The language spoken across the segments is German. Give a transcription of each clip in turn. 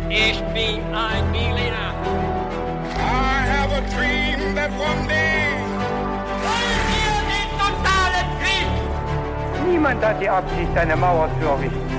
Ich bin ein Berliner. I have a dream that one day. Wollen wir den totalen Krieg? Niemand hat die Absicht, eine Mauer zu errichten.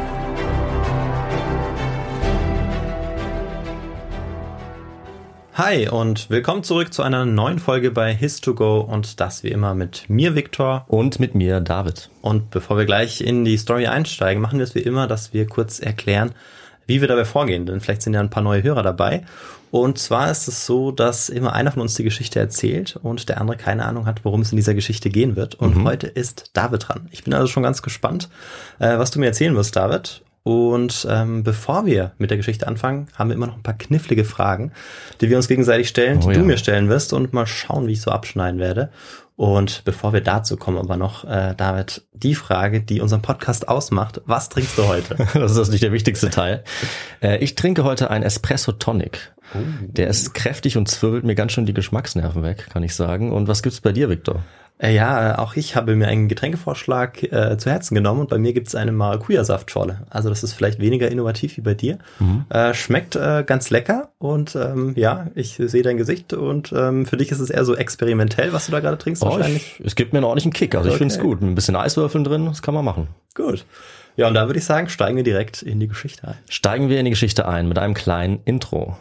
Hi und willkommen zurück zu einer neuen Folge bei His2Go und das wie immer mit mir, Viktor. Und mit mir, David. Und bevor wir gleich in die Story einsteigen, machen wir es wie immer, dass wir kurz erklären, wie wir dabei vorgehen, denn vielleicht sind ja ein paar neue Hörer dabei. Und zwar ist es so, dass immer einer von uns die Geschichte erzählt und der andere keine Ahnung hat, worum es in dieser Geschichte gehen wird. Und heute ist David dran. Ich bin also schon ganz gespannt, was du mir erzählen wirst, David. Und bevor wir mit der Geschichte anfangen, haben wir immer noch ein paar knifflige Fragen, die wir uns gegenseitig stellen, die du mir stellen wirst und mal schauen, wie ich so abschneiden werde. Und bevor wir dazu kommen, aber noch, David, die Frage, die unseren Podcast ausmacht: Was trinkst du heute? Das ist natürlich der wichtigste Teil. Ich trinke heute einen Espresso Tonic. Der ist kräftig und zwirbelt mir ganz schön die Geschmacksnerven weg, kann ich sagen. Und was gibt's bei dir, Viktor? Ja, auch ich habe mir einen Getränkevorschlag zu Herzen genommen und bei mir gibt's eine Maracuja-Saftschorle. Also das ist vielleicht weniger innovativ wie bei dir. Schmeckt ganz lecker und ja, ich sehe dein Gesicht und für dich ist es eher so experimentell, was du da gerade trinkst wahrscheinlich. Es gibt mir einen ordentlichen Kick, also ich finde es gut. Ein bisschen Eiswürfeln drin, das kann man machen. Gut. Ja, und da würde ich sagen, steigen wir direkt in die Geschichte ein. Steigen wir in die Geschichte ein mit einem kleinen Intro.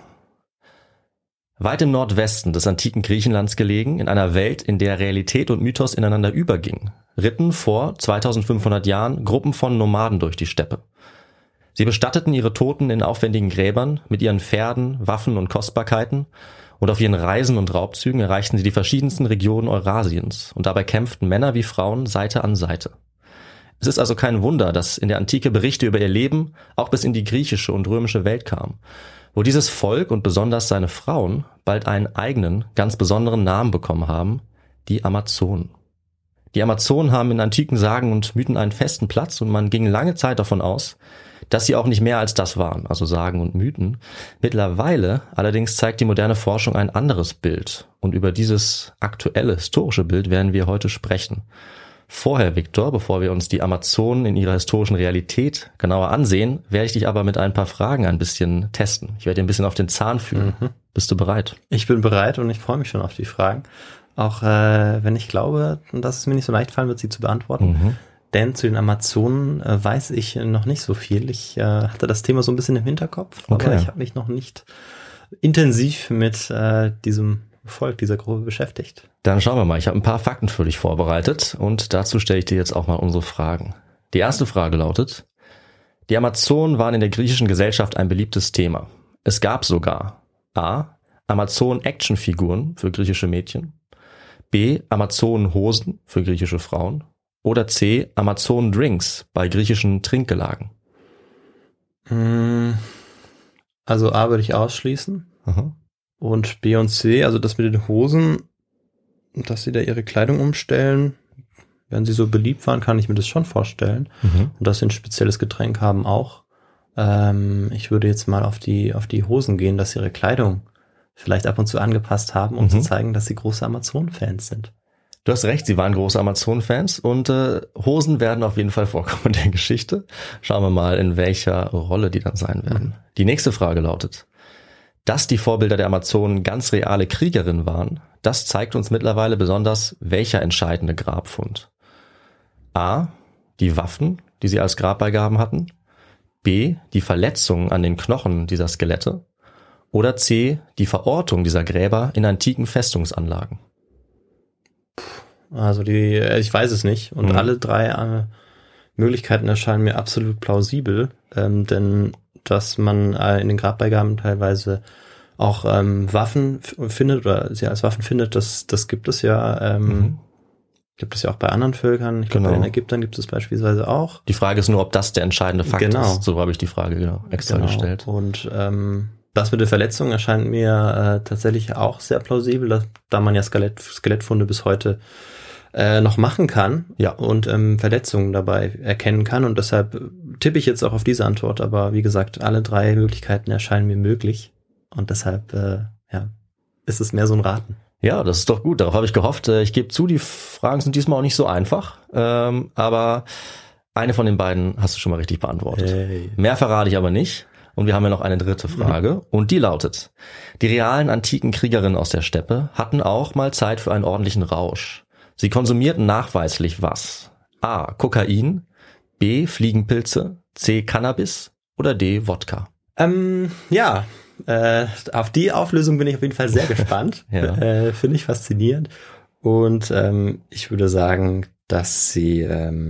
Weit im Nordwesten des antiken Griechenlands gelegen, in einer Welt, in der Realität und Mythos ineinander übergingen, ritten vor 2500 Jahren Gruppen von Nomaden durch die Steppe. Sie bestatteten ihre Toten in aufwendigen Gräbern mit ihren Pferden, Waffen und Kostbarkeiten und auf ihren Reisen und Raubzügen erreichten sie die verschiedensten Regionen Eurasiens und dabei kämpften Männer wie Frauen Seite an Seite. Es ist also kein Wunder, dass in der Antike Berichte über ihr Leben auch bis in die griechische und römische Welt kamen, wo dieses Volk und besonders seine Frauen bald einen eigenen, ganz besonderen Namen bekommen haben, die Amazonen. Die Amazonen haben in antiken Sagen und Mythen einen festen Platz und man ging lange Zeit davon aus, dass sie auch nicht mehr als das waren, also Sagen und Mythen. Mittlerweile allerdings zeigt die moderne Forschung ein anderes Bild und über dieses aktuelle historische Bild werden wir heute sprechen. Vorher, Viktor, bevor wir uns die Amazonen in ihrer historischen Realität genauer ansehen, werde ich dich aber mit ein paar Fragen ein bisschen testen. Ich werde dir ein bisschen auf den Zahn fühlen. Bist du bereit? Ich bin bereit und ich freue mich schon auf die Fragen. Auch wenn ich glaube, dass es mir nicht so leicht fallen wird, sie zu beantworten. Denn zu den Amazonen weiß ich noch nicht so viel. Ich hatte das Thema so ein bisschen im Hinterkopf, aber ich habe mich noch nicht intensiv mit diesem Volk, dieser Gruppe beschäftigt. Dann schauen wir mal. Ich habe ein paar Fakten für dich vorbereitet und dazu stelle ich dir jetzt auch mal unsere Fragen. Die erste Frage lautet: Die Amazonen waren in der griechischen Gesellschaft ein beliebtes Thema. Es gab sogar A. Amazonen-Actionfiguren für griechische Mädchen, B. Amazonen-Hosen für griechische Frauen oder C. Amazonen-Drinks bei griechischen Trinkgelagen. Also A würde ich ausschließen. Und B und C, also das mit den Hosen, dass sie da ihre Kleidung umstellen, wenn sie so beliebt waren, kann ich mir das schon vorstellen. Und dass sie ein spezielles Getränk haben auch. Ich würde jetzt mal auf die Hosen gehen, dass sie ihre Kleidung vielleicht ab und zu angepasst haben, um zu zeigen, dass sie große Amazonen-Fans sind. Du hast recht, sie waren große Amazonen-Fans und Hosen werden auf jeden Fall vorkommen in der Geschichte. Schauen wir mal, in welcher Rolle die dann sein werden. Die nächste Frage lautet: Dass die Vorbilder der Amazonen ganz reale Kriegerinnen waren, das zeigt uns mittlerweile besonders welcher entscheidende Grabfund. A. Die Waffen, die sie als Grabbeigaben hatten. B. Die Verletzungen an den Knochen dieser Skelette. Oder C. Die Verortung dieser Gräber in antiken Festungsanlagen. Also ich weiß es nicht. Und alle drei Möglichkeiten erscheinen mir absolut plausibel, denn dass man in den Grabbeigaben teilweise auch Waffen findet oder sie als Waffen findet, das gibt es ja. Gibt es ja auch bei anderen Völkern. Ich glaube, bei den Ägyptern gibt es beispielsweise auch. Die Frage ist nur, ob das der entscheidende Fakt ist. So habe ich die Frage extra gestellt. Und das mit den Verletzungen erscheint mir tatsächlich auch sehr plausibel, da man ja Skelettfunde bis heute noch machen kann und Verletzungen dabei erkennen kann. Und deshalb tippe ich jetzt auch auf diese Antwort. Aber wie gesagt, alle drei Möglichkeiten erscheinen mir möglich. Und deshalb ist es mehr so ein Raten. Ja, das ist doch gut. Darauf habe ich gehofft. Ich gebe zu, die Fragen sind diesmal auch nicht so einfach. Aber eine von den beiden hast du schon mal richtig beantwortet. Hey. Mehr verrate ich aber nicht. Und wir haben ja noch eine dritte Frage und die lautet: Die realen antiken Kriegerinnen aus der Steppe hatten auch mal Zeit für einen ordentlichen Rausch. Sie konsumierten nachweislich was? A. Kokain, B. Fliegenpilze, C. Cannabis oder D. Wodka? Auf die Auflösung bin ich auf jeden Fall sehr gespannt. Ja. Finde ich faszinierend. Und ich würde sagen, dass sie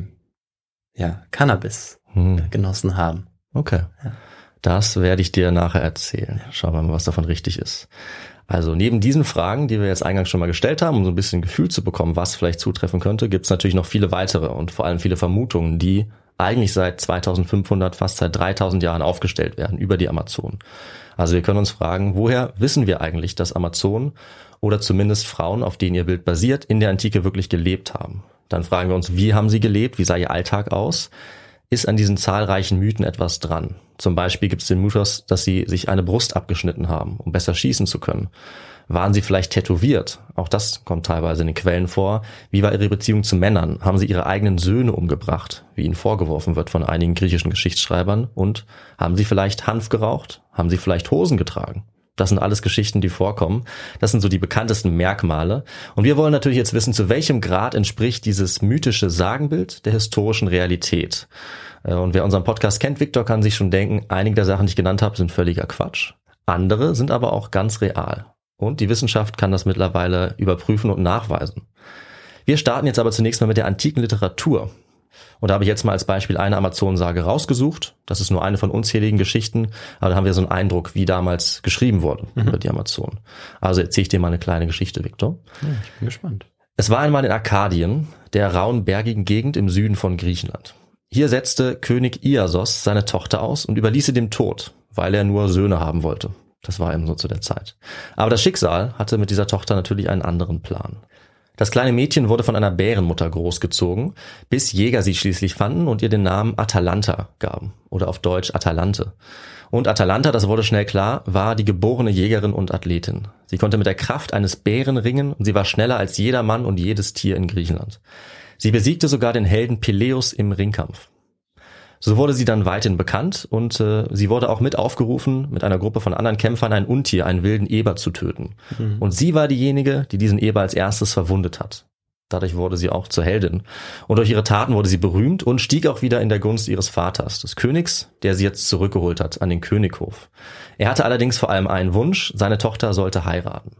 Cannabis genossen haben. Okay. Ja. Das werde ich dir nachher erzählen. Schauen wir mal, was davon richtig ist. Also neben diesen Fragen, die wir jetzt eingangs schon mal gestellt haben, um so ein bisschen Gefühl zu bekommen, was vielleicht zutreffen könnte, gibt es natürlich noch viele weitere und vor allem viele Vermutungen, die eigentlich seit 2500, fast seit 3000 Jahren aufgestellt werden über die Amazonen. Also wir können uns fragen, woher wissen wir eigentlich, dass Amazonen oder zumindest Frauen, auf denen ihr Bild basiert, in der Antike wirklich gelebt haben? Dann fragen wir uns, wie haben sie gelebt, wie sah ihr Alltag aus? Ist an diesen zahlreichen Mythen etwas dran? Zum Beispiel gibt es den Mythos, dass sie sich eine Brust abgeschnitten haben, um besser schießen zu können. Waren sie vielleicht tätowiert? Auch das kommt teilweise in den Quellen vor. Wie war ihre Beziehung zu Männern? Haben sie ihre eigenen Söhne umgebracht, wie ihnen vorgeworfen wird von einigen griechischen Geschichtsschreibern? Und haben sie vielleicht Hanf geraucht? Haben sie vielleicht Hosen getragen? Das sind alles Geschichten, die vorkommen. Das sind so die bekanntesten Merkmale. Und wir wollen natürlich jetzt wissen, zu welchem Grad entspricht dieses mythische Sagenbild der historischen Realität. Und wer unseren Podcast kennt, Victor, kann sich schon denken, einige der Sachen, die ich genannt habe, sind völliger Quatsch. Andere sind aber auch ganz real. Und die Wissenschaft kann das mittlerweile überprüfen und nachweisen. Wir starten jetzt aber zunächst mal mit der antiken Literatur. Und da habe ich jetzt mal als Beispiel eine Amazonensage rausgesucht. Das ist nur eine von unzähligen Geschichten, aber da haben wir so einen Eindruck, wie damals geschrieben wurde über die Amazonen. Also erzähle ich dir mal eine kleine Geschichte, Victor. Ja, ich bin gespannt. Es war einmal in Arkadien, der rauen, bergigen Gegend im Süden von Griechenland. Hier setzte König Iasos seine Tochter aus und überließ sie dem Tod, weil er nur Söhne haben wollte. Das war eben so zu der Zeit. Aber das Schicksal hatte mit dieser Tochter natürlich einen anderen Plan. Das kleine Mädchen wurde von einer Bärenmutter großgezogen, bis Jäger sie schließlich fanden und ihr den Namen Atalanta gaben. Oder auf Deutsch Atalante. Und Atalanta, das wurde schnell klar, war die geborene Jägerin und Athletin. Sie konnte mit der Kraft eines Bären ringen und sie war schneller als jeder Mann und jedes Tier in Griechenland. Sie besiegte sogar den Helden Peleus im Ringkampf. So wurde sie dann weithin bekannt und sie wurde auch mit aufgerufen, mit einer Gruppe von anderen Kämpfern ein Untier, einen wilden Eber zu töten. Und sie war diejenige, die diesen Eber als erstes verwundet hat. Dadurch wurde sie auch zur Heldin. Und durch ihre Taten wurde sie berühmt und stieg auch wieder in der Gunst ihres Vaters, des Königs, der sie jetzt zurückgeholt hat an den Könighof. Er hatte allerdings vor allem einen Wunsch, seine Tochter sollte heiraten.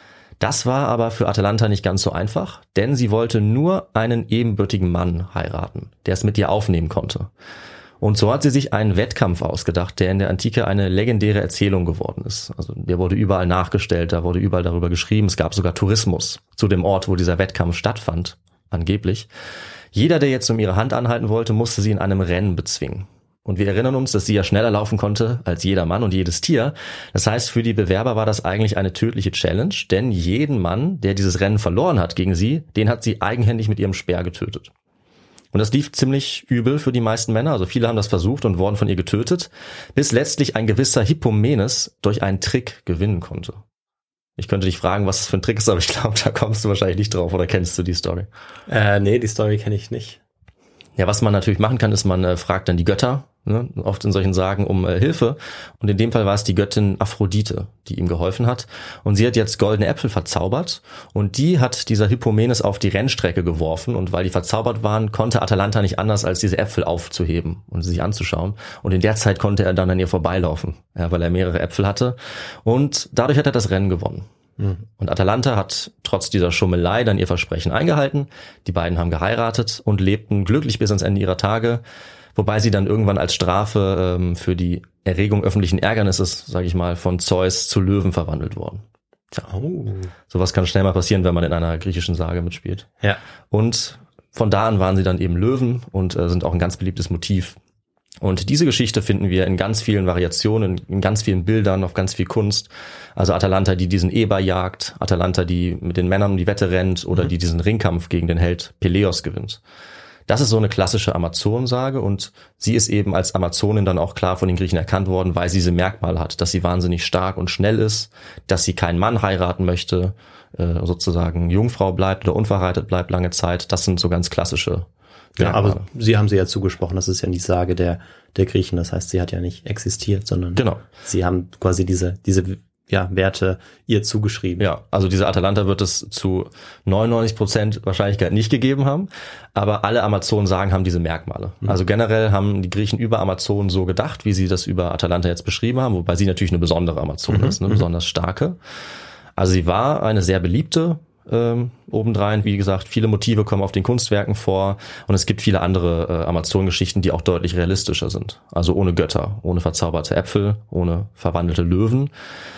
Das war aber für Atalanta nicht ganz so einfach, denn sie wollte nur einen ebenbürtigen Mann heiraten, der es mit ihr aufnehmen konnte. Und so hat sie sich einen Wettkampf ausgedacht, der in der Antike eine legendäre Erzählung geworden ist. Also der wurde überall nachgestellt, da wurde überall darüber geschrieben. Es gab sogar Tourismus zu dem Ort, wo dieser Wettkampf stattfand, angeblich. Jeder, der jetzt um ihre Hand anhalten wollte, musste sie in einem Rennen bezwingen. Und wir erinnern uns, dass sie ja schneller laufen konnte als jeder Mann und jedes Tier. Das heißt, für die Bewerber war das eigentlich eine tödliche Challenge, denn jeden Mann, der dieses Rennen verloren hat gegen sie, den hat sie eigenhändig mit ihrem Speer getötet. Und das lief ziemlich übel für die meisten Männer, also viele haben das versucht und wurden von ihr getötet, bis letztlich ein gewisser Hippomenes durch einen Trick gewinnen konnte. Ich könnte dich fragen, was das für ein Trick ist, aber ich glaube, da kommst du wahrscheinlich nicht drauf, oder kennst du die Story? Nee, die Story kenne ich nicht. Ja, was man natürlich machen kann, ist, man fragt dann die Götter, ne, oft in solchen Sagen, um Hilfe. Und in dem Fall war es die Göttin Aphrodite, die ihm geholfen hat. Und sie hat jetzt goldene Äpfel verzaubert. Und die hat dieser Hippomenes auf die Rennstrecke geworfen. Und weil die verzaubert waren, konnte Atalanta nicht anders, als diese Äpfel aufzuheben und sie sich anzuschauen. Und in der Zeit konnte er dann an ihr vorbeilaufen, ja, weil er mehrere Äpfel hatte. Und dadurch hat er das Rennen gewonnen. Und Atalanta hat trotz dieser Schummelei dann ihr Versprechen eingehalten. Die beiden haben geheiratet und lebten glücklich bis ans Ende ihrer Tage, wobei sie dann irgendwann als Strafe für die Erregung öffentlichen Ärgernisses, sage ich mal, von Zeus zu Löwen verwandelt wurden. Tja, sowas kann schnell mal passieren, wenn man in einer griechischen Sage mitspielt. Ja. Und von da an waren sie dann eben Löwen und sind auch ein ganz beliebtes Motiv. Und diese Geschichte finden wir in ganz vielen Variationen, in ganz vielen Bildern, auf ganz viel Kunst. Also Atalanta, die diesen Eber jagt, Atalanta, die mit den Männern um die Wette rennt oder die diesen Ringkampf gegen den Held Peleus gewinnt. Das ist so eine klassische Amazonensage und sie ist eben als Amazonin dann auch klar von den Griechen erkannt worden, weil sie diese Merkmale hat, dass sie wahnsinnig stark und schnell ist, dass sie keinen Mann heiraten möchte, sozusagen Jungfrau bleibt oder unverheiratet bleibt lange Zeit. Das sind so ganz klassische Ja, Merkmale. aber Sie haben sie ja zugesprochen, das ist ja nicht Sage der Griechen, das heißt, sie hat ja nicht existiert, sondern Genau. Sie haben quasi diese Werte ihr zugeschrieben. Ja, also diese Atalanta wird es zu 99% Wahrscheinlichkeit nicht gegeben haben, aber alle Amazonen-Sagen haben diese Merkmale. Also generell haben die Griechen über Amazonen so gedacht, wie sie das über Atalanta jetzt beschrieben haben, wobei sie natürlich eine besondere Amazone ist, eine besonders starke. Also sie war eine sehr beliebte, obendrein, wie gesagt, viele Motive kommen auf den Kunstwerken vor und es gibt viele andere Amazonengeschichten, die auch deutlich realistischer sind. Also ohne Götter, ohne verzauberte Äpfel, ohne verwandelte Löwen.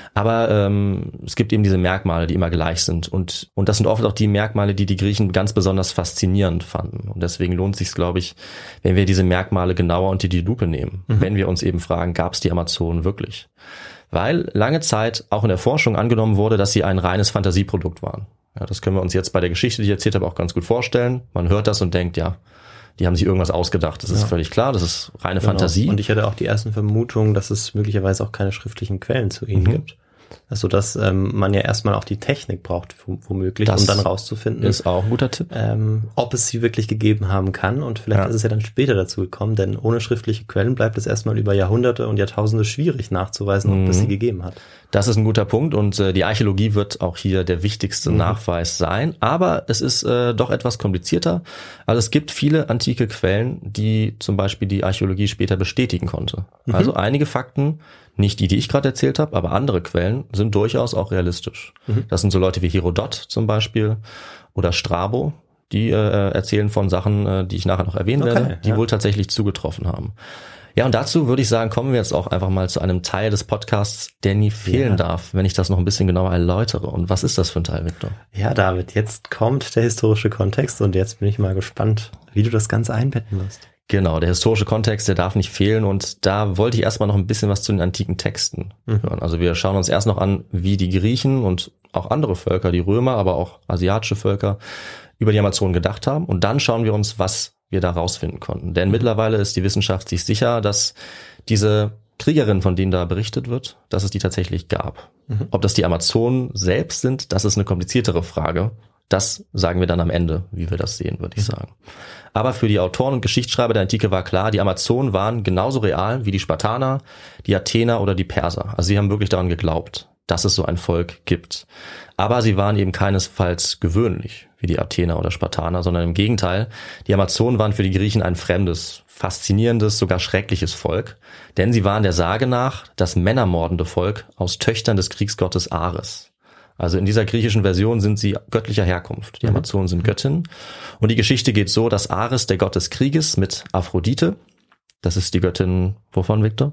Aber es gibt eben diese Merkmale, die immer gleich sind. Und das sind oft auch die Merkmale, die die Griechen ganz besonders faszinierend fanden. Und deswegen lohnt es sich, glaube ich, wenn wir diese Merkmale genauer unter die Lupe nehmen. Wenn wir uns eben fragen, gab es die Amazonen wirklich? Weil lange Zeit auch in der Forschung angenommen wurde, dass sie ein reines Fantasieprodukt waren. Ja, das können wir uns jetzt bei der Geschichte, die ich erzählt habe, auch ganz gut vorstellen. Man hört das und denkt, ja, die haben sich irgendwas ausgedacht. Das ist völlig klar, das ist reine Fantasie. Und ich hatte auch die ersten Vermutungen, dass es möglicherweise auch keine schriftlichen Quellen zu ihnen gibt. Also dass man ja erstmal auch die Technik braucht, womöglich, Das um dann rauszufinden, ist auch ein guter Tipp. ob es sie wirklich gegeben haben kann. Und vielleicht ist es ja dann später dazu gekommen, denn ohne schriftliche Quellen bleibt es erstmal über Jahrhunderte und Jahrtausende schwierig nachzuweisen, ob es sie gegeben hat. Das ist ein guter Punkt und die Archäologie wird auch hier der wichtigste Nachweis sein. Aber es ist doch etwas komplizierter. Also es gibt viele antike Quellen, die zum Beispiel die Archäologie später bestätigen konnte. Also einige Fakten, nicht die ich gerade erzählt habe, aber andere Quellen sind durchaus auch realistisch. Das sind so Leute wie Herodot zum Beispiel oder Strabo, die erzählen von Sachen, die ich nachher noch erwähnen werde, die wohl tatsächlich zugetroffen haben. Ja, und dazu würde ich sagen, kommen wir jetzt auch einfach mal zu einem Teil des Podcasts, der nie fehlen darf, wenn ich das noch ein bisschen genauer erläutere. Und was ist das für ein Teil, Victor? Ja, David, jetzt kommt der historische Kontext und jetzt bin ich mal gespannt, wie du das Ganze einbetten wirst. Genau, der historische Kontext, der darf nicht fehlen und da wollte ich erstmal noch ein bisschen was zu den antiken Texten hören. Also wir schauen uns erst noch an, wie die Griechen und auch andere Völker, die Römer, aber auch asiatische Völker über die Amazonen gedacht haben und dann schauen wir uns, was wir da rausfinden konnten. Denn mittlerweile ist die Wissenschaft sich sicher, dass diese Kriegerinnen, von denen da berichtet wird, dass es die tatsächlich gab. Ob das die Amazonen selbst sind, das ist eine kompliziertere Frage. Das sagen wir dann am Ende, wie wir das sehen, würde ich sagen. Aber für die Autoren und Geschichtsschreiber der Antike war klar, die Amazonen waren genauso real wie die Spartaner, die Athener oder die Perser. Also sie haben wirklich daran geglaubt, dass es so ein Volk gibt. Aber sie waren eben keinesfalls gewöhnlich wie die Athener oder Spartaner, sondern im Gegenteil, die Amazonen waren für die Griechen ein fremdes, faszinierendes, sogar schreckliches Volk, denn sie waren der Sage nach das männermordende Volk aus Töchtern des Kriegsgottes Ares. Also in dieser griechischen Version sind sie göttlicher Herkunft. Die Amazonen sind Göttinnen. Und die Geschichte geht so, dass Ares, der Gott des Krieges, mit Aphrodite, das ist die Göttin, wovon, Victor?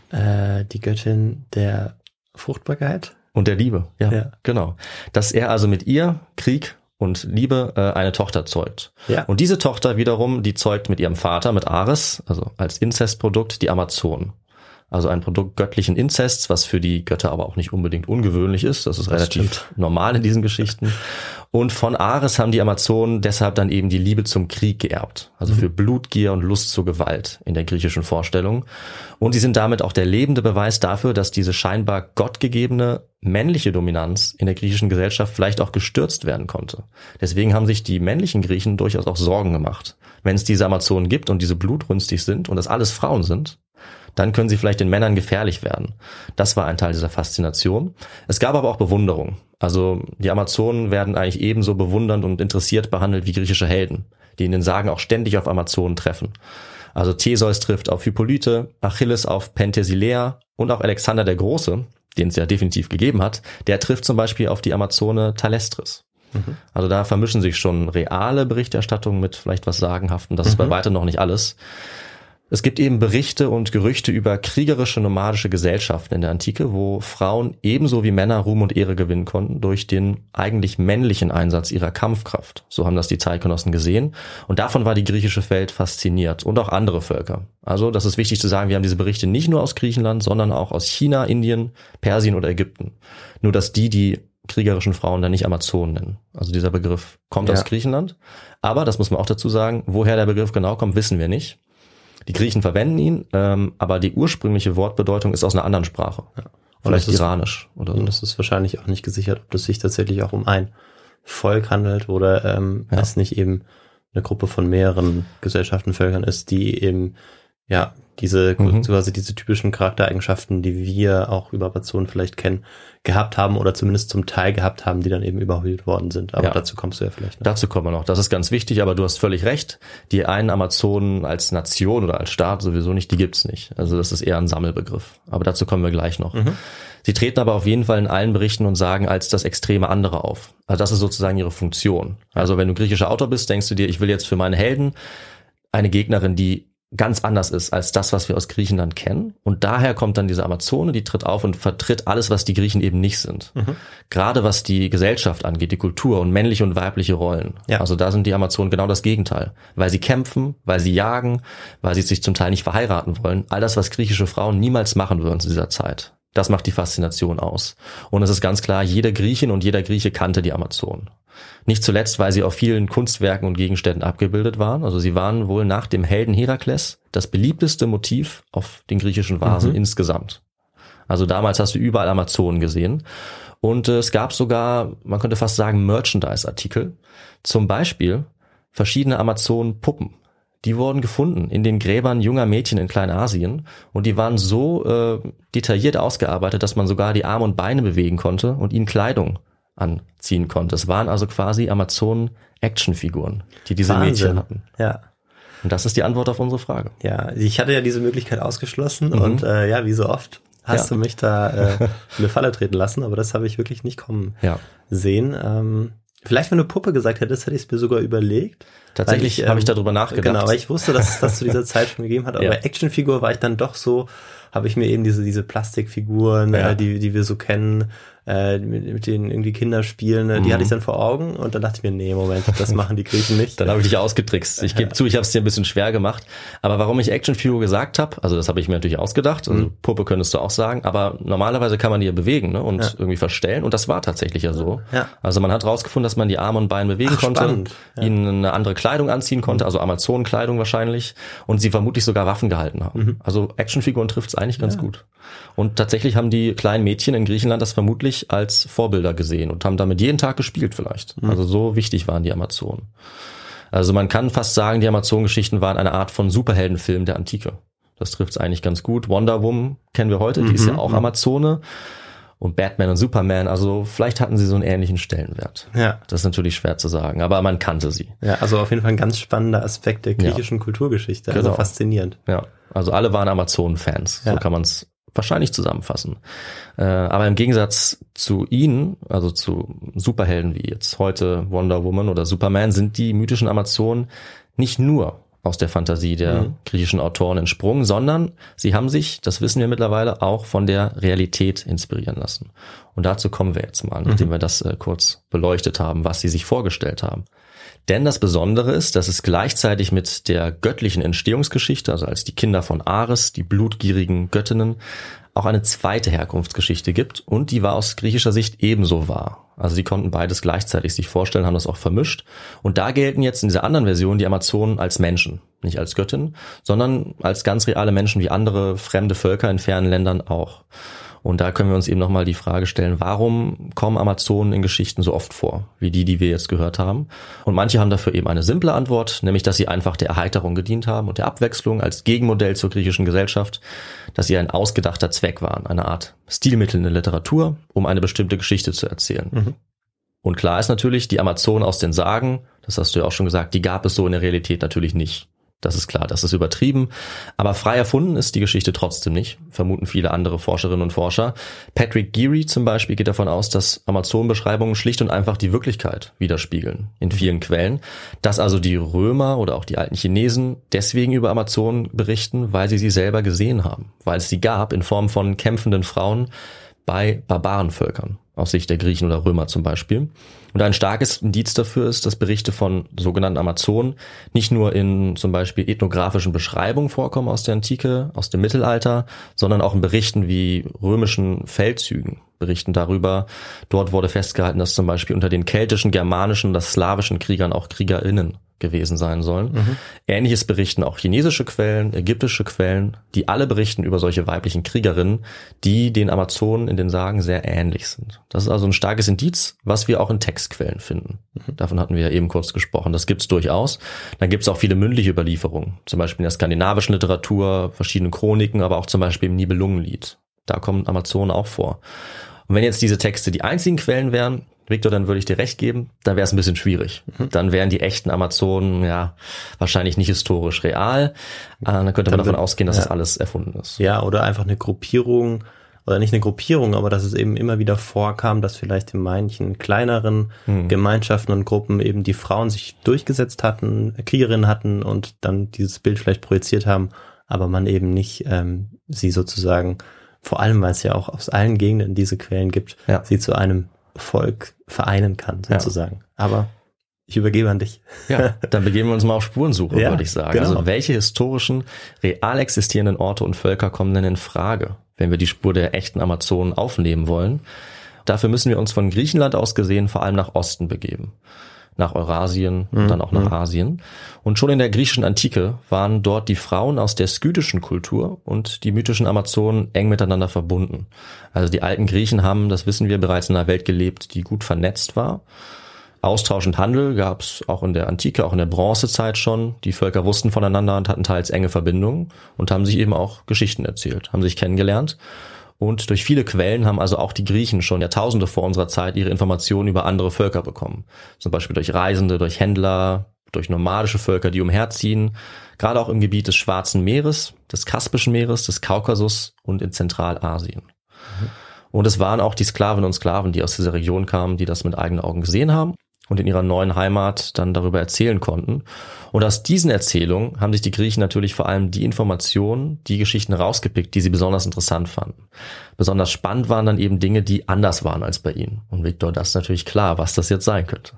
Die Göttin der Fruchtbarkeit. Und der Liebe, Ja. Genau. Dass er also mit ihr, Krieg und Liebe, eine Tochter zeugt. Ja. Und diese Tochter wiederum, die zeugt mit ihrem Vater, mit Ares, also als Inzestprodukt, die Amazonen. Also ein Produkt göttlichen Inzests, was für die Götter aber auch nicht unbedingt ungewöhnlich ist. Das ist relativ normal in diesen Geschichten. Und von Ares haben die Amazonen deshalb dann eben die Liebe zum Krieg geerbt. Also für Blutgier und Lust zur Gewalt in der griechischen Vorstellung. Und sie sind damit auch der lebende Beweis dafür, dass diese scheinbar gottgegebene männliche Dominanz in der griechischen Gesellschaft vielleicht auch gestürzt werden konnte. Deswegen haben sich die männlichen Griechen durchaus auch Sorgen gemacht. Wenn es diese Amazonen gibt und diese blutrünstig sind und das alles Frauen sind, dann können sie vielleicht den Männern gefährlich werden. Das war ein Teil dieser Faszination. Es gab aber auch Bewunderung. Also die Amazonen werden eigentlich ebenso bewundernd und interessiert behandelt wie griechische Helden, die in den Sagen auch ständig auf Amazonen treffen. Also Theseus trifft auf Hippolyte, Achilles auf Penthesilea und auch Alexander der Große, den es ja definitiv gegeben hat, der trifft zum Beispiel auf die Amazone Thalestris. Also da vermischen sich schon reale Berichterstattungen mit vielleicht was Sagenhaften. Das ist bei weitem noch nicht alles. Es gibt eben Berichte und Gerüchte über kriegerische nomadische Gesellschaften in der Antike, wo Frauen ebenso wie Männer Ruhm und Ehre gewinnen konnten durch den eigentlich männlichen Einsatz ihrer Kampfkraft. So haben das die Zeitgenossen gesehen. Und davon war die griechische Welt fasziniert und auch andere Völker. Also das ist wichtig zu sagen, wir haben diese Berichte nicht nur aus Griechenland, sondern auch aus China, Indien, Persien oder Ägypten. Nur dass die kriegerischen Frauen dann nicht Amazonen nennen. Also dieser Begriff kommt aus Griechenland. Aber, das muss man auch dazu sagen, woher der Begriff genau kommt, wissen wir nicht. Die Griechen verwenden ihn, aber die ursprüngliche Wortbedeutung ist aus einer anderen Sprache. Ja. Vielleicht Iranisch oder so. Und es ist wahrscheinlich auch nicht gesichert, ob es sich tatsächlich auch um ein Volk handelt oder es nicht eben eine Gruppe von mehreren Gesellschaften, Völkern ist, die eben quasi diese typischen Charaktereigenschaften, die wir auch über Amazonen vielleicht kennen, gehabt haben oder zumindest zum Teil gehabt haben, die dann eben überhöht worden sind. Aber dazu kommst du ja vielleicht noch. Dazu kommen wir noch. Das ist ganz wichtig, aber du hast völlig recht. Die einen Amazonen als Nation oder als Staat sowieso nicht, die gibt's nicht. Also das ist eher ein Sammelbegriff. Aber dazu kommen wir gleich noch. Sie treten aber auf jeden Fall in allen Berichten und sagen als das extreme andere auf. Also das ist sozusagen ihre Funktion. Also wenn du griechischer Autor bist, denkst du dir, ich will jetzt für meine Helden eine Gegnerin, die ganz anders ist als das, was wir aus Griechenland kennen. Und daher kommt dann diese Amazone, die tritt auf und vertritt alles, was die Griechen eben nicht sind. Gerade was die Gesellschaft angeht, die Kultur und männliche und weibliche Rollen. Ja. Also da sind die Amazonen genau das Gegenteil. Weil sie kämpfen, weil sie jagen, weil sie sich zum Teil nicht verheiraten wollen. All das, was griechische Frauen niemals machen würden zu dieser Zeit. Das macht die Faszination aus. Und es ist ganz klar, jede Griechin und jeder Grieche kannte die Amazonen. Nicht zuletzt, weil sie auf vielen Kunstwerken und Gegenständen abgebildet waren. Also sie waren wohl nach dem Helden Herakles das beliebteste Motiv auf den griechischen Vasen insgesamt. Also damals hast du überall Amazonen gesehen. Und es gab sogar, man könnte fast sagen, Merchandise-Artikel. Zum Beispiel verschiedene Amazonen-Puppen. Die wurden gefunden in den Gräbern junger Mädchen in Kleinasien und die waren so detailliert ausgearbeitet, dass man sogar die Arme und Beine bewegen konnte und ihnen Kleidung anziehen konnte. Es waren also quasi Amazonen-Actionfiguren, die diese Mädchen hatten. Ja. Und das ist die Antwort auf unsere Frage. Ja, ich hatte ja diese Möglichkeit ausgeschlossen und wie so oft hast du mich da eine Falle treten lassen, aber das habe ich wirklich nicht kommen sehen. Vielleicht, wenn du Puppe gesagt hättest, hätte ich es mir sogar überlegt. Tatsächlich habe ich darüber nachgedacht. Genau, weil ich wusste, dass es das zu dieser Zeit schon gegeben hat. Aber bei Actionfigur war ich dann doch so, habe ich mir eben diese Plastikfiguren, die wir so kennen, mit denen irgendwie Kinder spielen, die hatte ich dann vor Augen und dann dachte ich mir, nee, Moment, das machen die Griechen nicht. Dann habe ich dich ausgetrickst. Ich gebe zu, ich habe es dir ein bisschen schwer gemacht. Aber warum ich Actionfigur gesagt habe, also das habe ich mir natürlich ausgedacht, also Puppe könntest du auch sagen, aber normalerweise kann man die ja bewegen, ne, und irgendwie verstellen und das war tatsächlich ja so. Ja. Also man hat rausgefunden, dass man die Arme und Beine bewegen konnte, ihnen eine andere Kleidung anziehen konnte, also Amazonenkleidung wahrscheinlich und sie vermutlich sogar Waffen gehalten haben. Also Actionfiguren trifft es eigentlich ganz gut. Und tatsächlich haben die kleinen Mädchen in Griechenland das vermutlich als Vorbilder gesehen und haben damit jeden Tag gespielt vielleicht. Also so wichtig waren die Amazonen. Also man kann fast sagen, die Amazonengeschichten waren eine Art von Superheldenfilm der Antike. Das trifft es eigentlich ganz gut. Wonder Woman kennen wir heute, die ist ja auch Amazone. Und Batman und Superman, also vielleicht hatten sie so einen ähnlichen Stellenwert. Ja. Das ist natürlich schwer zu sagen, aber man kannte sie. Ja, also auf jeden Fall ein ganz spannender Aspekt der griechischen Kulturgeschichte. Also faszinierend. Ja, also alle waren Amazonen-Fans. So kann man es wahrscheinlich zusammenfassen. Aber im Gegensatz zu ihnen, also zu Superhelden wie jetzt heute Wonder Woman oder Superman, sind die mythischen Amazonen nicht nur aus der Fantasie der griechischen Autoren entsprungen, sondern sie haben sich, das wissen wir mittlerweile, auch von der Realität inspirieren lassen. Und dazu kommen wir jetzt mal, nachdem wir das kurz beleuchtet haben, was sie sich vorgestellt haben. Denn das Besondere ist, dass es gleichzeitig mit der göttlichen Entstehungsgeschichte, also als die Kinder von Ares, die blutgierigen Göttinnen, auch eine zweite Herkunftsgeschichte gibt und die war aus griechischer Sicht ebenso wahr. Also die konnten beides gleichzeitig sich vorstellen, haben das auch vermischt. Und da gelten jetzt in dieser anderen Version die Amazonen als Menschen, nicht als Göttinnen, sondern als ganz reale Menschen wie andere fremde Völker in fernen Ländern auch. Und da können wir uns eben nochmal die Frage stellen, warum kommen Amazonen in Geschichten so oft vor, wie die wir jetzt gehört haben? Und manche haben dafür eben eine simple Antwort, nämlich, dass sie einfach der Erheiterung gedient haben und der Abwechslung als Gegenmodell zur griechischen Gesellschaft, dass sie ein ausgedachter Zweck waren, eine Art Stilmittel in der Literatur, um eine bestimmte Geschichte zu erzählen. Und klar ist natürlich, die Amazonen aus den Sagen, das hast du ja auch schon gesagt, die gab es so in der Realität natürlich nicht. Das ist klar, das ist übertrieben. Aber frei erfunden ist die Geschichte trotzdem nicht, vermuten viele andere Forscherinnen und Forscher. Patrick Geary zum Beispiel geht davon aus, dass Amazonenbeschreibungen schlicht und einfach die Wirklichkeit widerspiegeln, in vielen Quellen. Dass also die Römer oder auch die alten Chinesen deswegen über Amazonen berichten, weil sie selber gesehen haben. Weil es sie gab in Form von kämpfenden Frauen bei Barbarenvölkern, aus Sicht der Griechen oder Römer zum Beispiel. Und ein starkes Indiz dafür ist, dass Berichte von sogenannten Amazonen nicht nur in zum Beispiel ethnografischen Beschreibungen vorkommen aus der Antike, aus dem Mittelalter, sondern auch in Berichten wie römischen Feldzügen. Berichten darüber, dort wurde festgehalten, dass zum Beispiel unter den keltischen, germanischen oder slawischen Kriegern auch KriegerInnen gewesen sein sollen. Ähnliches berichten auch chinesische Quellen, ägyptische Quellen, die alle berichten über solche weiblichen Kriegerinnen, die den Amazonen in den Sagen sehr ähnlich sind. Das ist also ein starkes Indiz, was wir auch in Textquellen finden. Davon hatten wir ja eben kurz gesprochen. Das gibt's durchaus. Dann gibt's auch viele mündliche Überlieferungen, zum Beispiel in der skandinavischen Literatur, verschiedene Chroniken, aber auch zum Beispiel im Nibelungenlied. Da kommen Amazonen auch vor. Und wenn jetzt diese Texte die einzigen Quellen wären, Victor, dann würde ich dir recht geben, dann wäre es ein bisschen schwierig. Dann wären die echten Amazonen ja wahrscheinlich nicht historisch real. Dann könnte man davon ausgehen, dass das alles erfunden ist. Ja, oder einfach eine Gruppierung, oder nicht eine Gruppierung, aber dass es eben immer wieder vorkam, dass vielleicht in manchen kleineren Gemeinschaften und Gruppen eben die Frauen sich durchgesetzt hatten, Kriegerinnen hatten und dann dieses Bild vielleicht projiziert haben, aber man eben nicht sie sozusagen, vor allem weil es ja auch aus allen Gegenden diese Quellen gibt, sie zu einem Volk vereinen kann, sozusagen. Ja. Aber ich übergebe an dich. Ja, dann begeben wir uns mal auf Spurensuche, würde ich sagen. Genau. Also welche historischen, real existierenden Orte und Völker kommen denn in Frage, wenn wir die Spur der echten Amazonen aufnehmen wollen? Dafür müssen wir uns von Griechenland aus gesehen vor allem nach Osten begeben. Nach Eurasien und dann auch nach Asien. Und schon in der griechischen Antike waren dort die Frauen aus der skythischen Kultur und die mythischen Amazonen eng miteinander verbunden. Also die alten Griechen haben, das wissen wir, bereits in einer Welt gelebt, die gut vernetzt war. Austausch und Handel gab es auch in der Antike, auch in der Bronzezeit schon. Die Völker wussten voneinander und hatten teils enge Verbindungen und haben sich eben auch Geschichten erzählt, haben sich kennengelernt. Und durch viele Quellen haben also auch die Griechen schon Jahrtausende vor unserer Zeit ihre Informationen über andere Völker bekommen. Zum Beispiel durch Reisende, durch Händler, durch nomadische Völker, die umherziehen. Gerade auch im Gebiet des Schwarzen Meeres, des Kaspischen Meeres, des Kaukasus und in Zentralasien. Und es waren auch die Sklavinnen und Sklaven, die aus dieser Region kamen, die das mit eigenen Augen gesehen haben und in ihrer neuen Heimat dann darüber erzählen konnten. Und aus diesen Erzählungen haben sich die Griechen natürlich vor allem die Informationen, die Geschichten rausgepickt, die sie besonders interessant fanden. Besonders spannend waren dann eben Dinge, die anders waren als bei ihnen. Und Victor, das ist natürlich klar, was das jetzt sein könnte.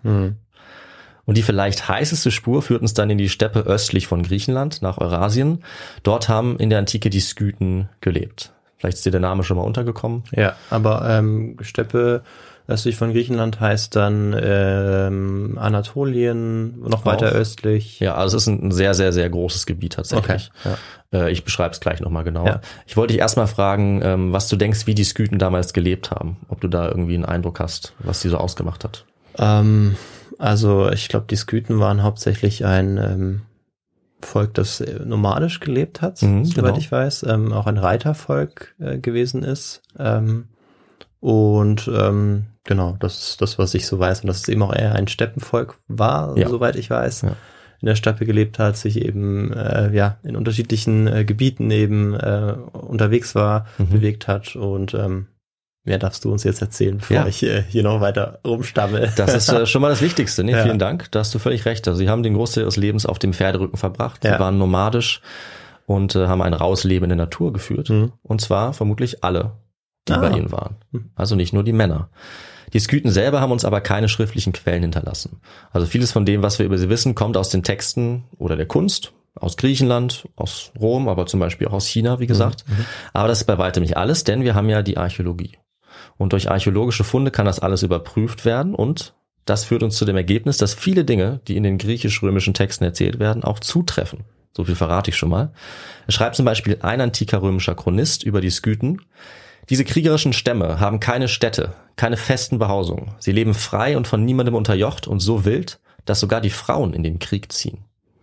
Und die vielleicht heißeste Spur führt uns dann in die Steppe östlich von Griechenland, nach Eurasien. Dort haben in der Antike die Skythen gelebt. Vielleicht ist dir der Name schon mal untergekommen. Ja, aber Steppe östlich von Griechenland heißt dann Anatolien, noch weiter östlich. Ja, also es ist ein sehr, sehr, sehr großes Gebiet tatsächlich. Okay, ja. Ich beschreibe es gleich nochmal genauer. Ja. Ich wollte dich erstmal fragen, was du denkst, wie die Skythen damals gelebt haben. Ob du da irgendwie einen Eindruck hast, was die so ausgemacht hat. Also ich glaube, die Skythen waren hauptsächlich ein Volk, das nomadisch gelebt hat, soweit ich weiß. Auch ein Reitervolk gewesen ist. Genau, das ist das, was ich so weiß. Und dass es eben auch eher ein Steppenvolk war, soweit ich weiß. Ja. In der Steppe gelebt hat, sich eben in unterschiedlichen Gebieten eben unterwegs war, bewegt hat. Und mehr darfst du uns jetzt erzählen, bevor ich hier noch weiter rumstammel. Das ist schon mal das Wichtigste. Ne? Ja. Vielen Dank, da hast du völlig recht. Also sie haben den Großteil ihres Lebens auf dem Pferderücken verbracht. Sie waren nomadisch und haben ein raues Leben in der Natur geführt. Und zwar vermutlich alle, die bei ihnen waren. Also nicht nur die Männer. Die Skythen selber haben uns aber keine schriftlichen Quellen hinterlassen. Also vieles von dem, was wir über sie wissen, kommt aus den Texten oder der Kunst, aus Griechenland, aus Rom, aber zum Beispiel auch aus China, wie gesagt. Aber das ist bei weitem nicht alles, denn wir haben ja die Archäologie. Und durch archäologische Funde kann das alles überprüft werden und das führt uns zu dem Ergebnis, dass viele Dinge, die in den griechisch-römischen Texten erzählt werden, auch zutreffen. So viel verrate ich schon mal. Es schreibt zum Beispiel ein antiker römischer Chronist über die Skythen: Diese kriegerischen Stämme haben keine Städte, keine festen Behausungen. Sie leben frei und von niemandem unterjocht und so wild, dass sogar die Frauen in den Krieg ziehen.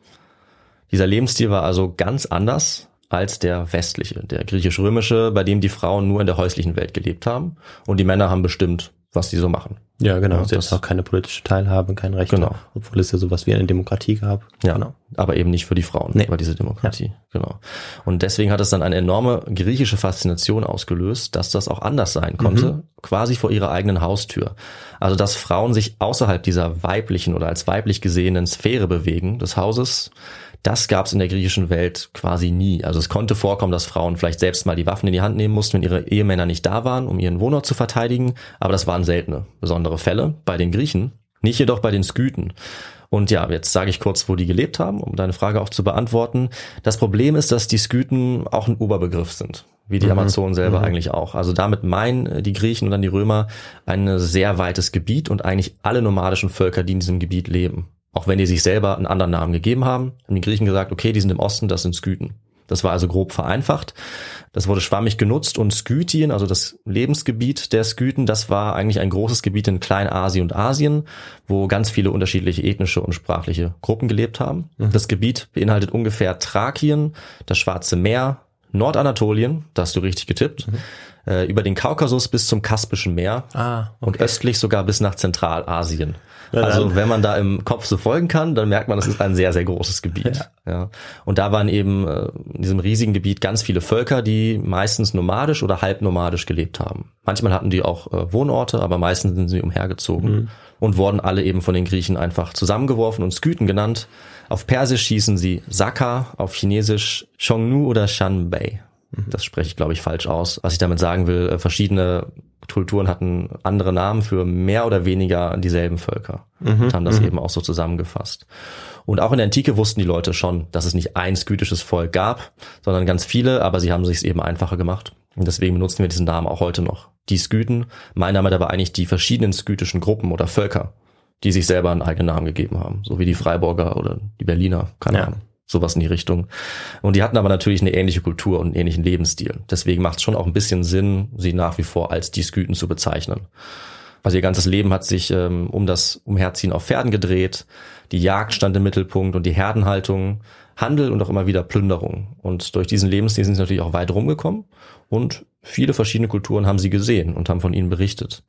Dieser Lebensstil war also ganz anders als der westliche, der griechisch-römische, bei dem die Frauen nur in der häuslichen Welt gelebt haben und die Männer haben bestimmt, was die so machen. Ja, genau. Sie hatten auch keine politische Teilhabe, kein Recht, obwohl es ja sowas wie eine Demokratie gab. Ja, genau. Aber eben nicht für die Frauen, über diese Demokratie. Genau. Und deswegen hat es dann eine enorme griechische Faszination ausgelöst, dass das auch anders sein konnte, quasi vor ihrer eigenen Haustür. Also dass Frauen sich außerhalb dieser weiblichen oder als weiblich gesehenen Sphäre bewegen des Hauses, das gab es in der griechischen Welt quasi nie. Also es konnte vorkommen, dass Frauen vielleicht selbst mal die Waffen in die Hand nehmen mussten, wenn ihre Ehemänner nicht da waren, um ihren Wohnort zu verteidigen. Aber das waren seltene, besondere Fälle bei den Griechen, nicht jedoch bei den Skythen. Und ja, jetzt sage ich kurz, wo die gelebt haben, um deine Frage auch zu beantworten. Das Problem ist, dass die Skythen auch ein Oberbegriff sind, wie die Amazonen selber eigentlich auch. Also damit meinen die Griechen und dann die Römer ein sehr weites Gebiet und eigentlich alle nomadischen Völker, die in diesem Gebiet leben. Auch wenn die sich selber einen anderen Namen gegeben haben die Griechen gesagt, okay, die sind im Osten, das sind Skythen. Das war also grob vereinfacht. Das wurde schwammig genutzt und Skythien, also das Lebensgebiet der Skythen, das war eigentlich ein großes Gebiet in Kleinasien und Asien, wo ganz viele unterschiedliche ethnische und sprachliche Gruppen gelebt haben. Das Gebiet beinhaltet ungefähr Thrakien, das Schwarze Meer, Nordanatolien, da hast du richtig getippt, über den Kaukasus bis zum Kaspischen Meer und östlich sogar bis nach Zentralasien. Also wenn man da im Kopf so folgen kann, dann merkt man, das ist ein sehr, sehr großes Gebiet. Ja. Und da waren eben in diesem riesigen Gebiet ganz viele Völker, die meistens nomadisch oder halbnomadisch gelebt haben. Manchmal hatten die auch Wohnorte, aber meistens sind sie umhergezogen und wurden alle eben von den Griechen einfach zusammengeworfen und Skythen genannt. Auf Persisch hießen sie Saka, auf Chinesisch Xiongnu oder Shanbei. Das spreche ich, glaube ich, falsch aus. Was ich damit sagen will, verschiedene Kulturen hatten andere Namen für mehr oder weniger dieselben Völker und haben das eben auch so zusammengefasst. Und auch in der Antike wussten die Leute schon, dass es nicht ein skythisches Volk gab, sondern ganz viele, aber sie haben es sich eben einfacher gemacht. Und deswegen benutzen wir diesen Namen auch heute noch. Die Skythen, mein Name dabei eigentlich die verschiedenen skythischen Gruppen oder Völker, die sich selber einen eigenen Namen gegeben haben. So wie die Freiburger oder die Berliner, keine Ahnung. Sowas in die Richtung. Und die hatten aber natürlich eine ähnliche Kultur und einen ähnlichen Lebensstil. Deswegen macht es schon auch ein bisschen Sinn, sie nach wie vor als die Skythen zu bezeichnen. Also ihr ganzes Leben hat sich um das Umherziehen auf Pferden gedreht. Die Jagd stand im Mittelpunkt und die Herdenhaltung, Handel und auch immer wieder Plünderung. Und durch diesen Lebensstil sind sie natürlich auch weit rumgekommen. Und viele verschiedene Kulturen haben sie gesehen und haben von ihnen berichtet.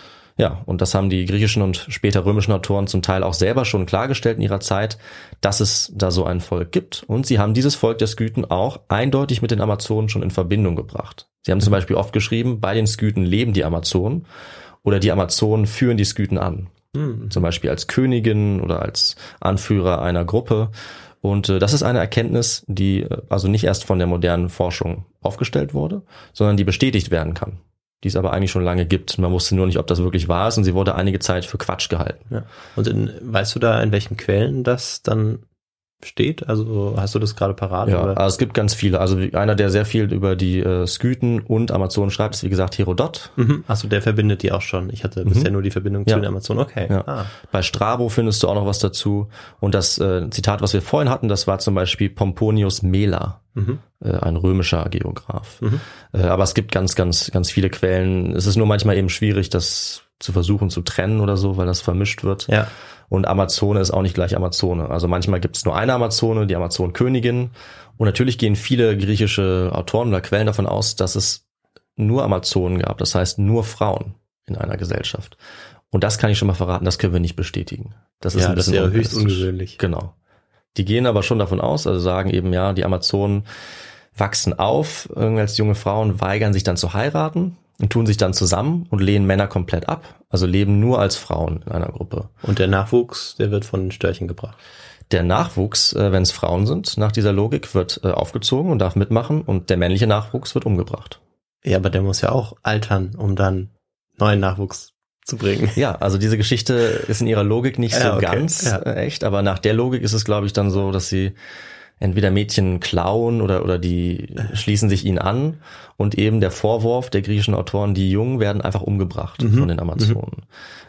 Ja, und das haben die griechischen und später römischen Autoren zum Teil auch selber schon klargestellt in ihrer Zeit, dass es da so ein Volk gibt. Und sie haben dieses Volk der Skythen auch eindeutig mit den Amazonen schon in Verbindung gebracht. Sie haben zum Beispiel oft geschrieben, bei den Skythen leben die Amazonen oder die Amazonen führen die Skythen an. Zum Beispiel als Königin oder als Anführer einer Gruppe. Und das ist eine Erkenntnis, die also nicht erst von der modernen Forschung aufgestellt wurde, sondern die bestätigt werden kann. Die es aber eigentlich schon lange gibt. Man wusste nur nicht, ob das wirklich wahr ist und sie wurde einige Zeit für Quatsch gehalten. Ja. Und weißt du da, in welchen Quellen das dann steht? Also hast du das gerade parat? Ja, oder? Also es gibt ganz viele. Also einer, der sehr viel über die Skythen und Amazonen schreibt, ist wie gesagt Herodot. Achso, der verbindet die auch schon. Ich hatte bisher nur die Verbindung zu den Amazonen. Okay. Ja. Bei Strabo findest du auch noch was dazu. Und das Zitat, was wir vorhin hatten, das war zum Beispiel Pomponius Mela, ein römischer Geograf. Aber es gibt ganz, ganz, ganz viele Quellen. Es ist nur manchmal eben schwierig, das zu versuchen zu trennen oder so, weil das vermischt wird. Ja. Und Amazone ist auch nicht gleich Amazone. Also manchmal gibt es nur eine Amazone, die Amazonenkönigin. Und natürlich gehen viele griechische Autoren oder Quellen davon aus, dass es nur Amazonen gab. Das heißt nur Frauen in einer Gesellschaft. Und das kann ich schon mal verraten, das können wir nicht bestätigen. Das ist ein bisschen das ist ja höchst ungewöhnlich. Genau. Die gehen aber schon davon aus, also sagen eben, ja, die Amazonen wachsen auf, als junge Frauen weigern sich dann zu heiraten und tun sich dann zusammen und lehnen Männer komplett ab, also leben nur als Frauen in einer Gruppe. Und der Nachwuchs, der wird von den Störchen gebracht? Der Nachwuchs, wenn es Frauen sind, nach dieser Logik, wird aufgezogen und darf mitmachen und der männliche Nachwuchs wird umgebracht. Ja, aber der muss ja auch altern, um dann neuen Nachwuchs zu bringen. Ja, also diese Geschichte ist in ihrer Logik nicht so ganz echt, aber nach der Logik ist es, glaube ich, dann so, dass sie entweder Mädchen klauen oder die schließen sich ihnen an und eben der Vorwurf der griechischen Autoren, die Jungen werden einfach umgebracht von den Amazonen.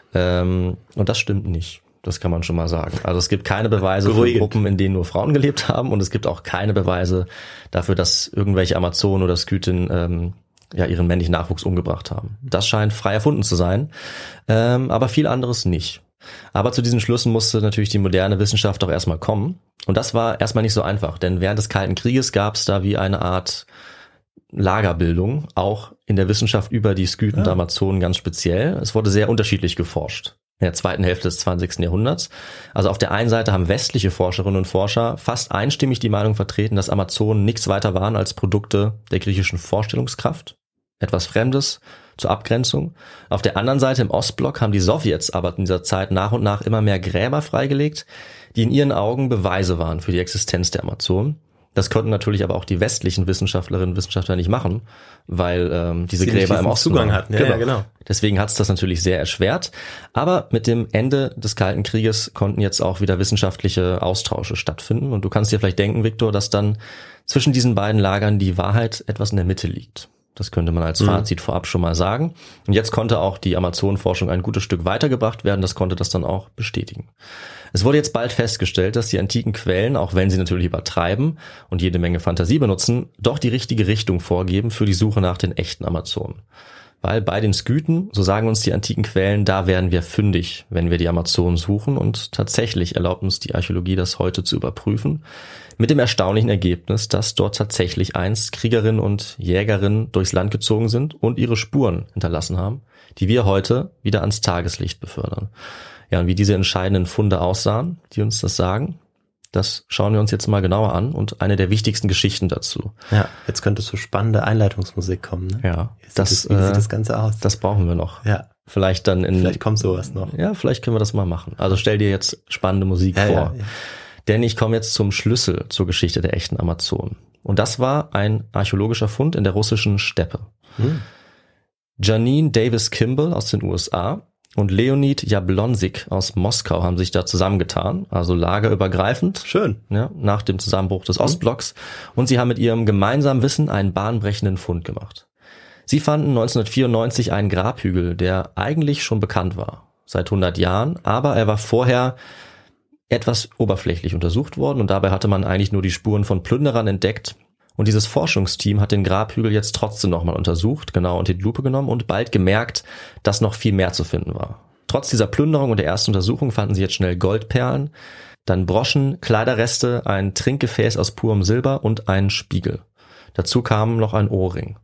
Und das stimmt nicht. Das kann man schon mal sagen. Also es gibt keine Beweise für Gruppen, in denen nur Frauen gelebt haben und es gibt auch keine Beweise dafür, dass irgendwelche Amazonen oder Skythen ihren männlichen Nachwuchs umgebracht haben. Das scheint frei erfunden zu sein, aber viel anderes nicht. Aber zu diesen Schlüssen musste natürlich die moderne Wissenschaft auch erstmal kommen. Und das war erstmal nicht so einfach, denn während des Kalten Krieges gab es da wie eine Art Lagerbildung, auch in der Wissenschaft über die Skythen und Amazonen ganz speziell. Es wurde sehr unterschiedlich geforscht in der zweiten Hälfte des 20. Jahrhunderts. Also auf der einen Seite haben westliche Forscherinnen und Forscher fast einstimmig die Meinung vertreten, dass Amazonen nichts weiter waren als Produkte der griechischen Vorstellungskraft, etwas Fremdes zur Abgrenzung. Auf der anderen Seite im Ostblock haben die Sowjets aber in dieser Zeit nach und nach immer mehr Gräber freigelegt, die in ihren Augen Beweise waren für die Existenz der Amazonen. Das konnten natürlich aber auch die westlichen Wissenschaftlerinnen und Wissenschaftler nicht machen, weil diese Gräber im Osten Zugang hatten. Ja, genau. Deswegen hat es das natürlich sehr erschwert. Aber mit dem Ende des Kalten Krieges konnten jetzt auch wieder wissenschaftliche Austausche stattfinden. Und du kannst dir vielleicht denken, Viktor, dass dann zwischen diesen beiden Lagern die Wahrheit etwas in der Mitte liegt. Das könnte man als Fazit vorab schon mal sagen. Und jetzt konnte auch die Amazonenforschung ein gutes Stück weitergebracht werden. Das konnte das dann auch bestätigen. Es wurde jetzt bald festgestellt, dass die antiken Quellen, auch wenn sie natürlich übertreiben und jede Menge Fantasie benutzen, doch die richtige Richtung vorgeben für die Suche nach den echten Amazonen. Weil bei den Skythen, so sagen uns die antiken Quellen, da werden wir fündig, wenn wir die Amazonen suchen. Und tatsächlich erlaubt uns die Archäologie, das heute zu überprüfen. Mit dem erstaunlichen Ergebnis, dass dort tatsächlich einst Kriegerinnen und Jägerinnen durchs Land gezogen sind und ihre Spuren hinterlassen haben, die wir heute wieder ans Tageslicht befördern. Ja, und wie diese entscheidenden Funde aussahen, die uns das sagen, das schauen wir uns jetzt mal genauer an und eine der wichtigsten Geschichten dazu. Ja, jetzt könnte so spannende Einleitungsmusik kommen. Ne? Ja, wie sieht das Ganze aus? Das brauchen wir noch. Ja. Vielleicht kommt sowas noch. Ja, vielleicht können wir das mal machen. Also stell dir jetzt spannende Musik vor. Ja. Denn ich komme jetzt zum Schlüssel zur Geschichte der echten Amazonen. Und das war ein archäologischer Fund in der russischen Steppe. Janine Davis Kimball aus den USA und Leonid Jablonczyk aus Moskau haben sich da zusammengetan, also lagerübergreifend. Schön. Ja, nach dem Zusammenbruch des Ostblocks. Und sie haben mit ihrem gemeinsamen Wissen einen bahnbrechenden Fund gemacht. Sie fanden 1994 einen Grabhügel, der eigentlich schon bekannt war, seit 100 Jahren, aber er war vorher etwas oberflächlich untersucht worden und dabei hatte man eigentlich nur die Spuren von Plünderern entdeckt. Und dieses Forschungsteam hat den Grabhügel jetzt trotzdem nochmal untersucht, genau unter die Lupe genommen und bald gemerkt, dass noch viel mehr zu finden war. Trotz dieser Plünderung und der ersten Untersuchung fanden sie jetzt schnell Goldperlen, dann Broschen, Kleiderreste, ein Trinkgefäß aus purem Silber und einen Spiegel. Dazu kam noch ein Ohrring.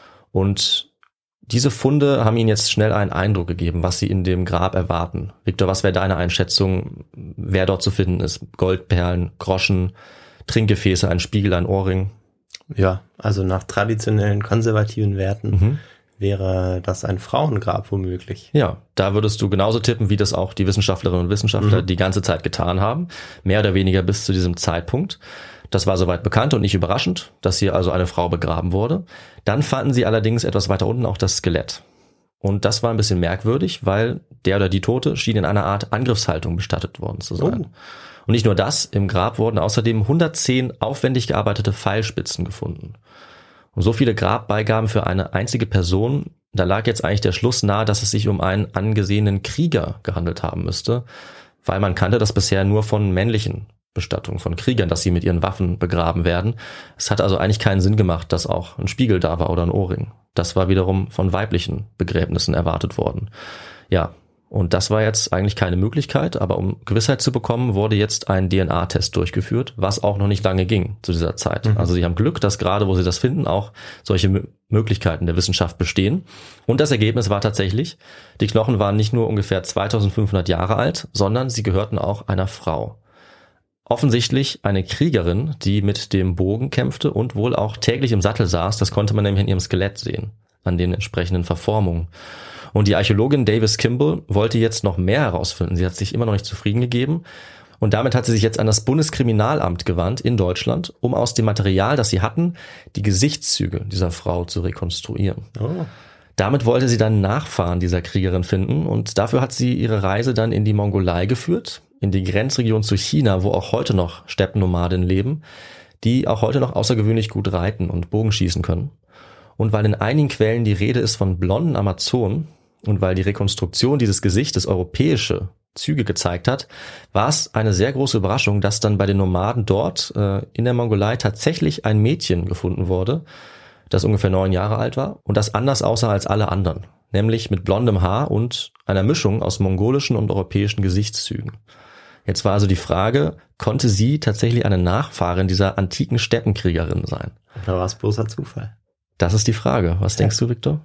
Und diese Funde haben ihnen jetzt schnell einen Eindruck gegeben, was sie in dem Grab erwarten. Victor, was wäre deine Einschätzung, wer dort zu finden ist? Goldperlen, Groschen, Trinkgefäße, ein Spiegel, ein Ohrring? Ja, also nach traditionellen konservativen Werten wäre das ein Frauengrab womöglich. Ja, da würdest du genauso tippen, wie das auch die Wissenschaftlerinnen und Wissenschaftler die ganze Zeit getan haben. Mehr oder weniger bis zu diesem Zeitpunkt. Das war soweit bekannt und nicht überraschend, dass hier also eine Frau begraben wurde. Dann fanden sie allerdings etwas weiter unten auch das Skelett. Und das war ein bisschen merkwürdig, weil der oder die Tote schien in einer Art Angriffshaltung bestattet worden zu sein. Und nicht nur das, im Grab wurden außerdem 110 aufwendig gearbeitete Pfeilspitzen gefunden. Und so viele Grabbeigaben für eine einzige Person, da lag jetzt eigentlich der Schluss nahe, dass es sich um einen angesehenen Krieger gehandelt haben müsste, weil man kannte das bisher nur von männlichen Bestattungen von Kriegern, dass sie mit ihren Waffen begraben werden. Es hat also eigentlich keinen Sinn gemacht, dass auch ein Spiegel da war oder ein Ohrring. Das war wiederum von weiblichen Begräbnissen erwartet worden. Ja, und das war jetzt eigentlich keine Möglichkeit, aber um Gewissheit zu bekommen, wurde jetzt ein DNA-Test durchgeführt, was auch noch nicht lange ging zu dieser Zeit. Also sie haben Glück, dass gerade, wo sie das finden, auch solche Möglichkeiten der Wissenschaft bestehen. Und das Ergebnis war tatsächlich, die Knochen waren nicht nur ungefähr 2500 Jahre alt, sondern sie gehörten auch einer Frau. Offensichtlich eine Kriegerin, die mit dem Bogen kämpfte und wohl auch täglich im Sattel saß. Das konnte man nämlich in ihrem Skelett sehen, an den entsprechenden Verformungen. Und die Archäologin Davis Kimball wollte jetzt noch mehr herausfinden. Sie hat sich immer noch nicht zufrieden gegeben. Und damit hat sie sich jetzt an das Bundeskriminalamt gewandt in Deutschland, um aus dem Material, das sie hatten, die Gesichtszüge dieser Frau zu rekonstruieren. Oh. Damit wollte sie dann Nachfahren dieser Kriegerin finden und dafür hat sie ihre Reise dann in die Mongolei geführt, in die Grenzregion zu China, wo auch heute noch Steppennomaden leben, die auch heute noch außergewöhnlich gut reiten und Bogenschießen können. Und weil in einigen Quellen die Rede ist von blonden Amazonen und weil die Rekonstruktion dieses Gesichtes europäische Züge gezeigt hat, war es eine sehr große Überraschung, dass dann bei den Nomaden dort in der Mongolei tatsächlich ein Mädchen gefunden wurde, das ungefähr 9 Jahre alt war und das anders aussah als alle anderen, nämlich mit blondem Haar und einer Mischung aus mongolischen und europäischen Gesichtszügen. Jetzt war also die Frage, konnte sie tatsächlich eine Nachfahrin dieser antiken Steppenkriegerin sein? Oder war es bloßer Zufall? Das ist die Frage. Was denkst du, Victor?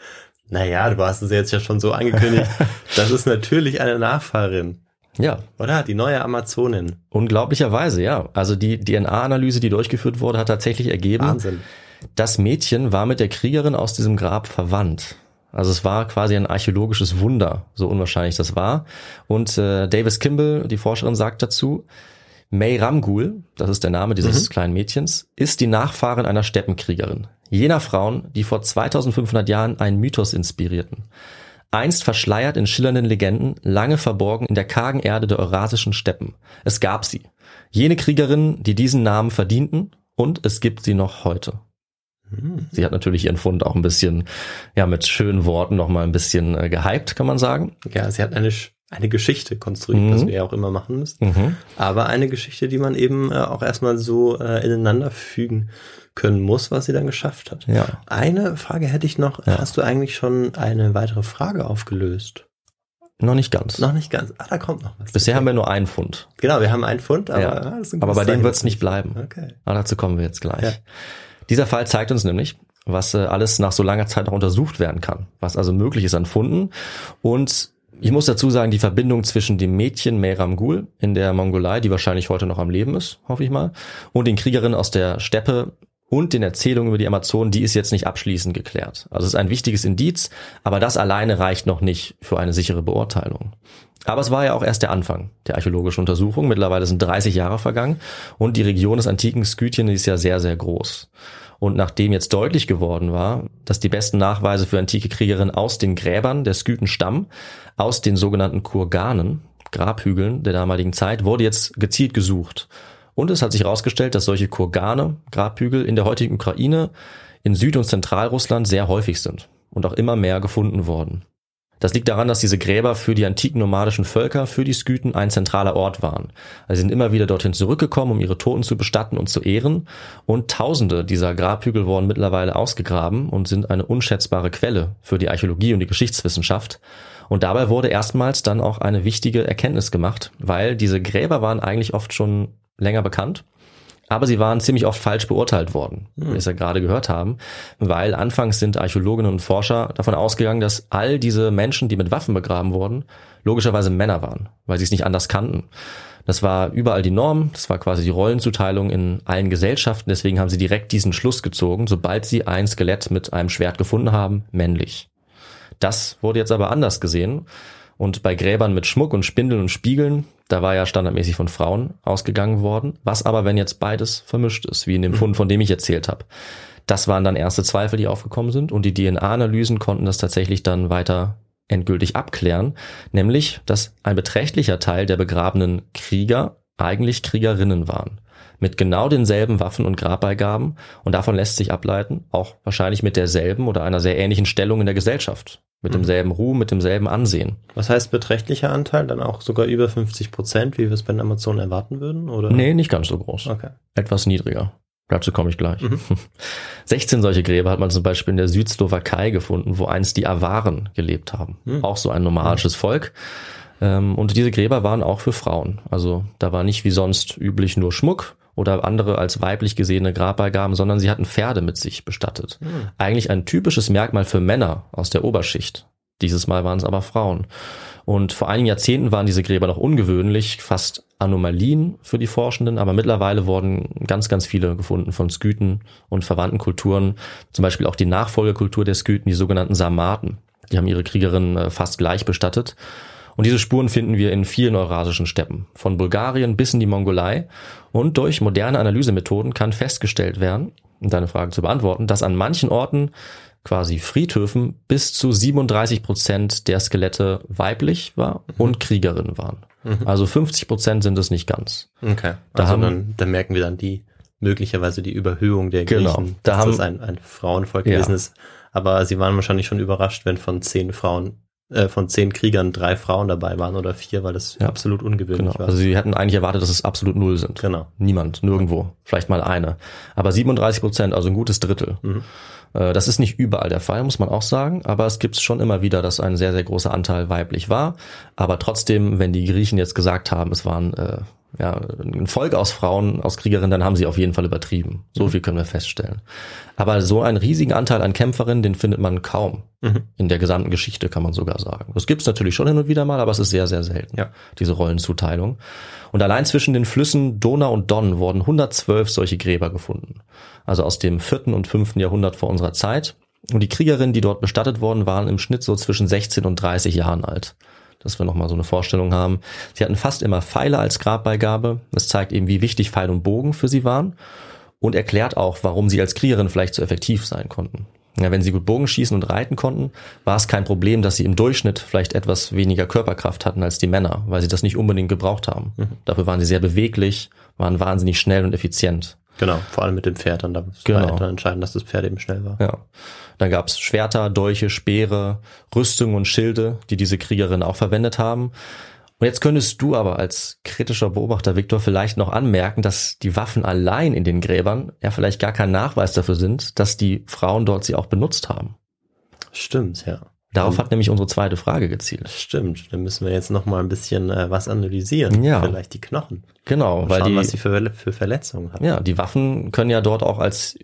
Naja, du hast es jetzt ja schon so angekündigt. Das ist natürlich eine Nachfahrin. Ja. Oder? Die neue Amazonin. Unglaublicherweise, ja. Also die DNA-Analyse, die durchgeführt wurde, hat tatsächlich ergeben, Wahnsinn. Das Mädchen war mit der Kriegerin aus diesem Grab verwandt. Also es war quasi ein archäologisches Wunder, so unwahrscheinlich das war. Und Davis Kimball, die Forscherin, sagt dazu, May Ramgul, das ist der Name dieses kleinen Mädchens, ist die Nachfahrin einer Steppenkriegerin. Jener Frauen, die vor 2500 Jahren einen Mythos inspirierten. Einst verschleiert in schillernden Legenden, lange verborgen in der kargen Erde der eurasischen Steppen. Es gab sie. Jene Kriegerinnen, die diesen Namen verdienten, und es gibt sie noch heute. Sie hat natürlich ihren Fund auch ein bisschen, mit schönen Worten noch mal ein bisschen gehypt, kann man sagen. Ja, sie hat eine Geschichte konstruiert, was wir ja auch immer machen müssen. Aber eine Geschichte, die man eben auch erstmal so ineinander fügen können muss, was sie dann geschafft hat. Ja. Eine Frage hätte ich noch. Ja. Hast du eigentlich schon eine weitere Frage aufgelöst? Noch nicht ganz. Noch nicht ganz. Da kommt noch was. Bisher haben wir nur einen Fund. Genau, wir haben einen Fund, aber, aber bei dem wird es nicht bleiben. Okay. Aber dazu kommen wir jetzt gleich. Ja. Dieser Fall zeigt uns nämlich, was alles nach so langer Zeit noch untersucht werden kann, was also möglich ist an Funden. Und ich muss dazu sagen, die Verbindung zwischen dem Mädchen Mehram Gul in der Mongolei, die wahrscheinlich heute noch am Leben ist, hoffe ich mal, und den Kriegerinnen aus der Steppe und den Erzählungen über die Amazonen, die ist jetzt nicht abschließend geklärt. Also es ist ein wichtiges Indiz, aber das alleine reicht noch nicht für eine sichere Beurteilung. Aber es war ja auch erst der Anfang der archäologischen Untersuchung. Mittlerweile sind 30 Jahre vergangen und die Region des antiken Skythien ist ja sehr, sehr groß. Und nachdem jetzt deutlich geworden war, dass die besten Nachweise für antike Kriegerinnen aus den Gräbern der Skythen stammen, aus den sogenannten Kurganen, Grabhügeln der damaligen Zeit, wurde jetzt gezielt gesucht. Und es hat sich herausgestellt, dass solche Kurgane, Grabhügel in der heutigen Ukraine, in Süd- und Zentralrussland sehr häufig sind und auch immer mehr gefunden worden. Das liegt daran, dass diese Gräber für die antiken nomadischen Völker, für die Skythen, ein zentraler Ort waren. Also sie sind immer wieder dorthin zurückgekommen, um ihre Toten zu bestatten und zu ehren. Und Tausende dieser Grabhügel wurden mittlerweile ausgegraben und sind eine unschätzbare Quelle für die Archäologie und die Geschichtswissenschaft. Und dabei wurde erstmals dann auch eine wichtige Erkenntnis gemacht, weil diese Gräber waren eigentlich oft schon länger bekannt. Aber sie waren ziemlich oft falsch beurteilt worden, wie wir es ja gerade gehört haben, weil anfangs sind Archäologinnen und Forscher davon ausgegangen, dass all diese Menschen, die mit Waffen begraben wurden, logischerweise Männer waren, weil sie es nicht anders kannten. Das war überall die Norm, das war quasi die Rollenzuteilung in allen Gesellschaften, deswegen haben sie direkt diesen Schluss gezogen, sobald sie ein Skelett mit einem Schwert gefunden haben, männlich. Das wurde jetzt aber anders gesehen. Und bei Gräbern mit Schmuck und Spindeln und Spiegeln, da war ja standardmäßig von Frauen ausgegangen worden. Was aber, wenn jetzt beides vermischt ist, wie in dem Fund, von dem ich erzählt habe? Das waren dann erste Zweifel, die aufgekommen sind. Und die DNA-Analysen konnten das tatsächlich dann weiter endgültig abklären. Nämlich, dass ein beträchtlicher Teil der begrabenen Krieger eigentlich Kriegerinnen waren. Mit genau denselben Waffen und Grabbeigaben. Und davon lässt sich ableiten, auch wahrscheinlich mit derselben oder einer sehr ähnlichen Stellung in der Gesellschaft. Mit demselben Ruhm, mit demselben Ansehen. Was heißt beträchtlicher Anteil? Dann auch sogar über 50%, wie wir es bei den Amazonen erwarten würden? Oder? Nee, nicht ganz so groß. Okay. Etwas niedriger. Dazu komme ich gleich. 16 solche Gräber hat man zum Beispiel in der Südslowakei gefunden, wo einst die Awaren gelebt haben. Auch so ein nomadisches Volk. Und diese Gräber waren auch für Frauen. Also da war nicht wie sonst üblich nur Schmuck oder andere als weiblich gesehene Grabbeigaben, sondern sie hatten Pferde mit sich bestattet. Eigentlich ein typisches Merkmal für Männer aus der Oberschicht. Dieses Mal waren es aber Frauen. Und vor einigen Jahrzehnten waren diese Gräber noch ungewöhnlich, fast Anomalien für die Forschenden, aber mittlerweile wurden ganz, ganz viele gefunden von Skythen und verwandten Kulturen, zum Beispiel auch die Nachfolgekultur der Skythen, die sogenannten Sarmaten. Die haben ihre Kriegerinnen fast gleich bestattet. Und diese Spuren finden wir in vielen eurasischen Steppen, von Bulgarien bis in die Mongolei. Und durch moderne Analysemethoden kann festgestellt werden, um deine Frage zu beantworten, dass an manchen Orten, quasi Friedhöfen, bis zu 37% der Skelette weiblich war und Kriegerinnen waren. Also 50% sind es nicht ganz. Okay, also dann merken wir dann möglicherweise die Überhöhung der Griechen, dass das ein Frauenvolk gewesen ist. Aber sie waren wahrscheinlich schon überrascht, wenn von 10 Kriegern 3 Frauen dabei waren oder 4, weil das absolut ungewöhnlich war. Also sie hätten eigentlich erwartet, dass es absolut 0 sind. Genau. Niemand, nirgendwo. Vielleicht mal eine. Aber 37%, also ein gutes Drittel. Das ist nicht überall der Fall, muss man auch sagen. Aber es gibt es schon immer wieder, dass ein sehr, sehr großer Anteil weiblich war. Aber trotzdem, wenn die Griechen jetzt gesagt haben, es waren ein Volk aus Frauen, aus Kriegerinnen, dann haben sie auf jeden Fall übertrieben. So viel können wir feststellen. Aber so einen riesigen Anteil an Kämpferinnen, den findet man kaum. In der gesamten Geschichte kann man sogar sagen. Das gibt's natürlich schon hin und wieder mal, aber es ist sehr, sehr selten, diese Rollenzuteilung. Und allein zwischen den Flüssen Donau und Don wurden 112 solche Gräber gefunden. Also aus dem 4. und 5. Jahrhundert vor unserer Zeit. Und die Kriegerinnen, die dort bestattet wurden, waren im Schnitt so zwischen 16 und 30 Jahren alt. Dass wir nochmal so eine Vorstellung haben. Sie hatten fast immer Pfeile als Grabbeigabe. Das zeigt eben, wie wichtig Pfeil und Bogen für sie waren und erklärt auch, warum sie als Kriegerin vielleicht so effektiv sein konnten. Ja, wenn sie gut Bogen schießen und reiten konnten, war es kein Problem, dass sie im Durchschnitt vielleicht etwas weniger Körperkraft hatten als die Männer, weil sie das nicht unbedingt gebraucht haben. Dafür waren sie sehr beweglich, waren wahnsinnig schnell und effizient. Genau, vor allem mit dem Pferd, dann war dann entscheidend, dass das Pferd eben schnell war. Ja. Dann gab's Schwerter, Dolche, Speere, Rüstungen und Schilde, die diese Kriegerinnen auch verwendet haben. Und jetzt könntest du aber als kritischer Beobachter, Viktor, vielleicht noch anmerken, dass die Waffen allein in den Gräbern ja vielleicht gar kein Nachweis dafür sind, dass die Frauen dort sie auch benutzt haben. Stimmt, ja. Darauf hat nämlich unsere zweite Frage gezielt. Stimmt, dann müssen wir jetzt noch mal ein bisschen was analysieren. Ja. Vielleicht die Knochen. Genau, und weil schauen, die, was sie für Verletzungen haben. ja, die Waffen können ja dort auch als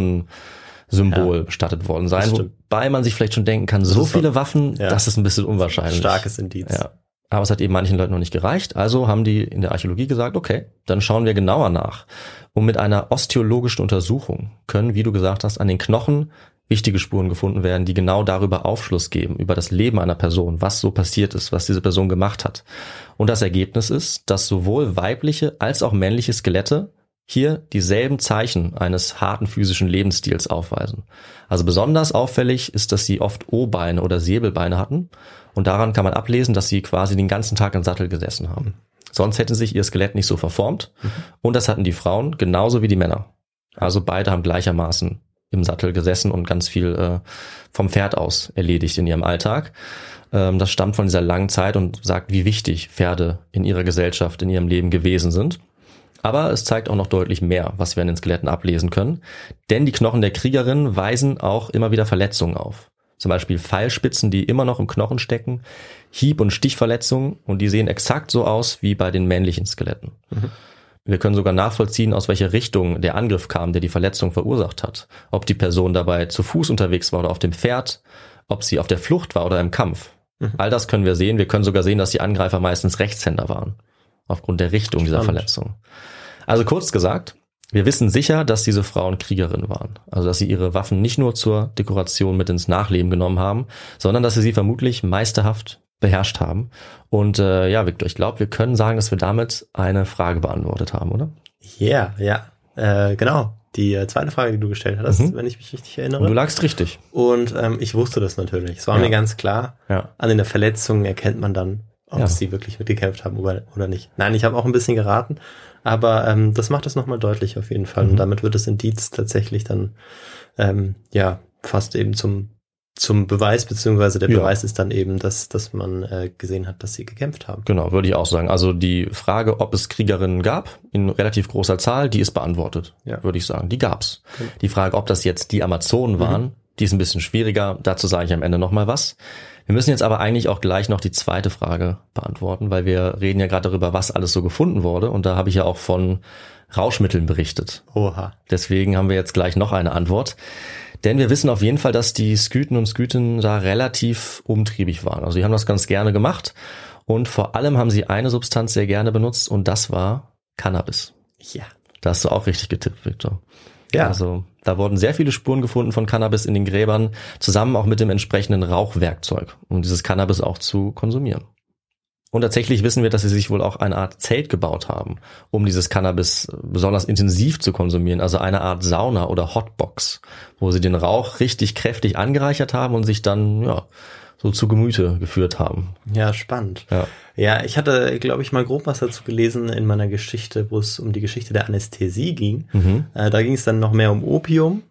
Ehrensymbol bestattet worden sein, wobei man sich vielleicht schon denken kann, so viele Waffen, das ist ein bisschen unwahrscheinlich. Starkes Indiz. Ja. Aber es hat eben manchen Leuten noch nicht gereicht, also haben die in der Archäologie gesagt, okay, dann schauen wir genauer nach. Und mit einer osteologischen Untersuchung können, wie du gesagt hast, an den Knochen wichtige Spuren gefunden werden, die genau darüber Aufschluss geben, über das Leben einer Person, was so passiert ist, was diese Person gemacht hat. Und das Ergebnis ist, dass sowohl weibliche als auch männliche Skelette hier dieselben Zeichen eines harten physischen Lebensstils aufweisen. Also besonders auffällig ist, dass sie oft O-Beine oder Säbelbeine hatten und daran kann man ablesen, dass sie quasi den ganzen Tag im Sattel gesessen haben. Sonst hätten sich ihr Skelett nicht so verformt und das hatten die Frauen genauso wie die Männer. Also beide haben gleichermaßen im Sattel gesessen und ganz viel vom Pferd aus erledigt in ihrem Alltag. Das stammt von dieser langen Zeit und sagt, wie wichtig Pferde in ihrer Gesellschaft, in ihrem Leben gewesen sind. Aber es zeigt auch noch deutlich mehr, was wir an den Skeletten ablesen können. Denn die Knochen der Kriegerinnen weisen auch immer wieder Verletzungen auf. Zum Beispiel Pfeilspitzen, die immer noch im Knochen stecken, Hieb- und Stichverletzungen und die sehen exakt so aus wie bei den männlichen Skeletten. Wir können sogar nachvollziehen, aus welcher Richtung der Angriff kam, der die Verletzung verursacht hat. Ob die Person dabei zu Fuß unterwegs war oder auf dem Pferd, ob sie auf der Flucht war oder im Kampf. All das können wir sehen. Wir können sogar sehen, dass die Angreifer meistens Rechtshänder waren. Aufgrund der Richtung dieser Verletzung. Also kurz gesagt, wir wissen sicher, dass diese Frauen Kriegerinnen waren. Also dass sie ihre Waffen nicht nur zur Dekoration mit ins Nachleben genommen haben, sondern dass sie vermutlich meisterhaft beherrscht haben. Und ja, Viktor, ich glaube, wir können sagen, dass wir damit eine Frage beantwortet haben, oder? Ja, genau. Die zweite Frage, die du gestellt hast, wenn ich mich richtig erinnere. Und du lagst richtig. Und ich wusste das natürlich. Es war mir ganz klar. Ja. An den Verletzungen erkennt man dann, ob sie wirklich mitgekämpft haben oder nicht. Nein, ich habe auch ein bisschen geraten, aber das macht es nochmal deutlich auf jeden Fall. Und damit wird das Indiz tatsächlich dann fast eben zum Beweis, beziehungsweise der Beweis ist dann eben, dass man gesehen hat, dass sie gekämpft haben. Genau, würde ich auch sagen. Also die Frage, ob es Kriegerinnen gab, in relativ großer Zahl, die ist beantwortet, würde ich sagen. Die gab's. Okay. Die Frage, ob das jetzt die Amazonen waren, die ist ein bisschen schwieriger. Dazu sage ich am Ende nochmal was. Wir müssen jetzt aber eigentlich auch gleich noch die zweite Frage beantworten, weil wir reden ja gerade darüber, was alles so gefunden wurde. Und da habe ich ja auch von Rauschmitteln berichtet. Oha. Deswegen haben wir jetzt gleich noch eine Antwort. Denn wir wissen auf jeden Fall, dass die Skythen und Skythen da relativ umtriebig waren. Also die haben das ganz gerne gemacht. Und vor allem haben sie eine Substanz sehr gerne benutzt und das war Cannabis. Ja. Da hast du auch richtig getippt, Viktor. Ja. Also da wurden sehr viele Spuren gefunden von Cannabis in den Gräbern, zusammen auch mit dem entsprechenden Rauchwerkzeug, um dieses Cannabis auch zu konsumieren. Und tatsächlich wissen wir, dass sie sich wohl auch eine Art Zelt gebaut haben, um dieses Cannabis besonders intensiv zu konsumieren. Also eine Art Sauna oder Hotbox, wo sie den Rauch richtig kräftig angereichert haben und sich dann so zu Gemüte geführt haben. Ja, spannend. Ja, ich hatte, glaube ich, mal grob was dazu gelesen in meiner Geschichte, wo es um die Geschichte der Anästhesie ging. Da ging es dann noch mehr um Opium,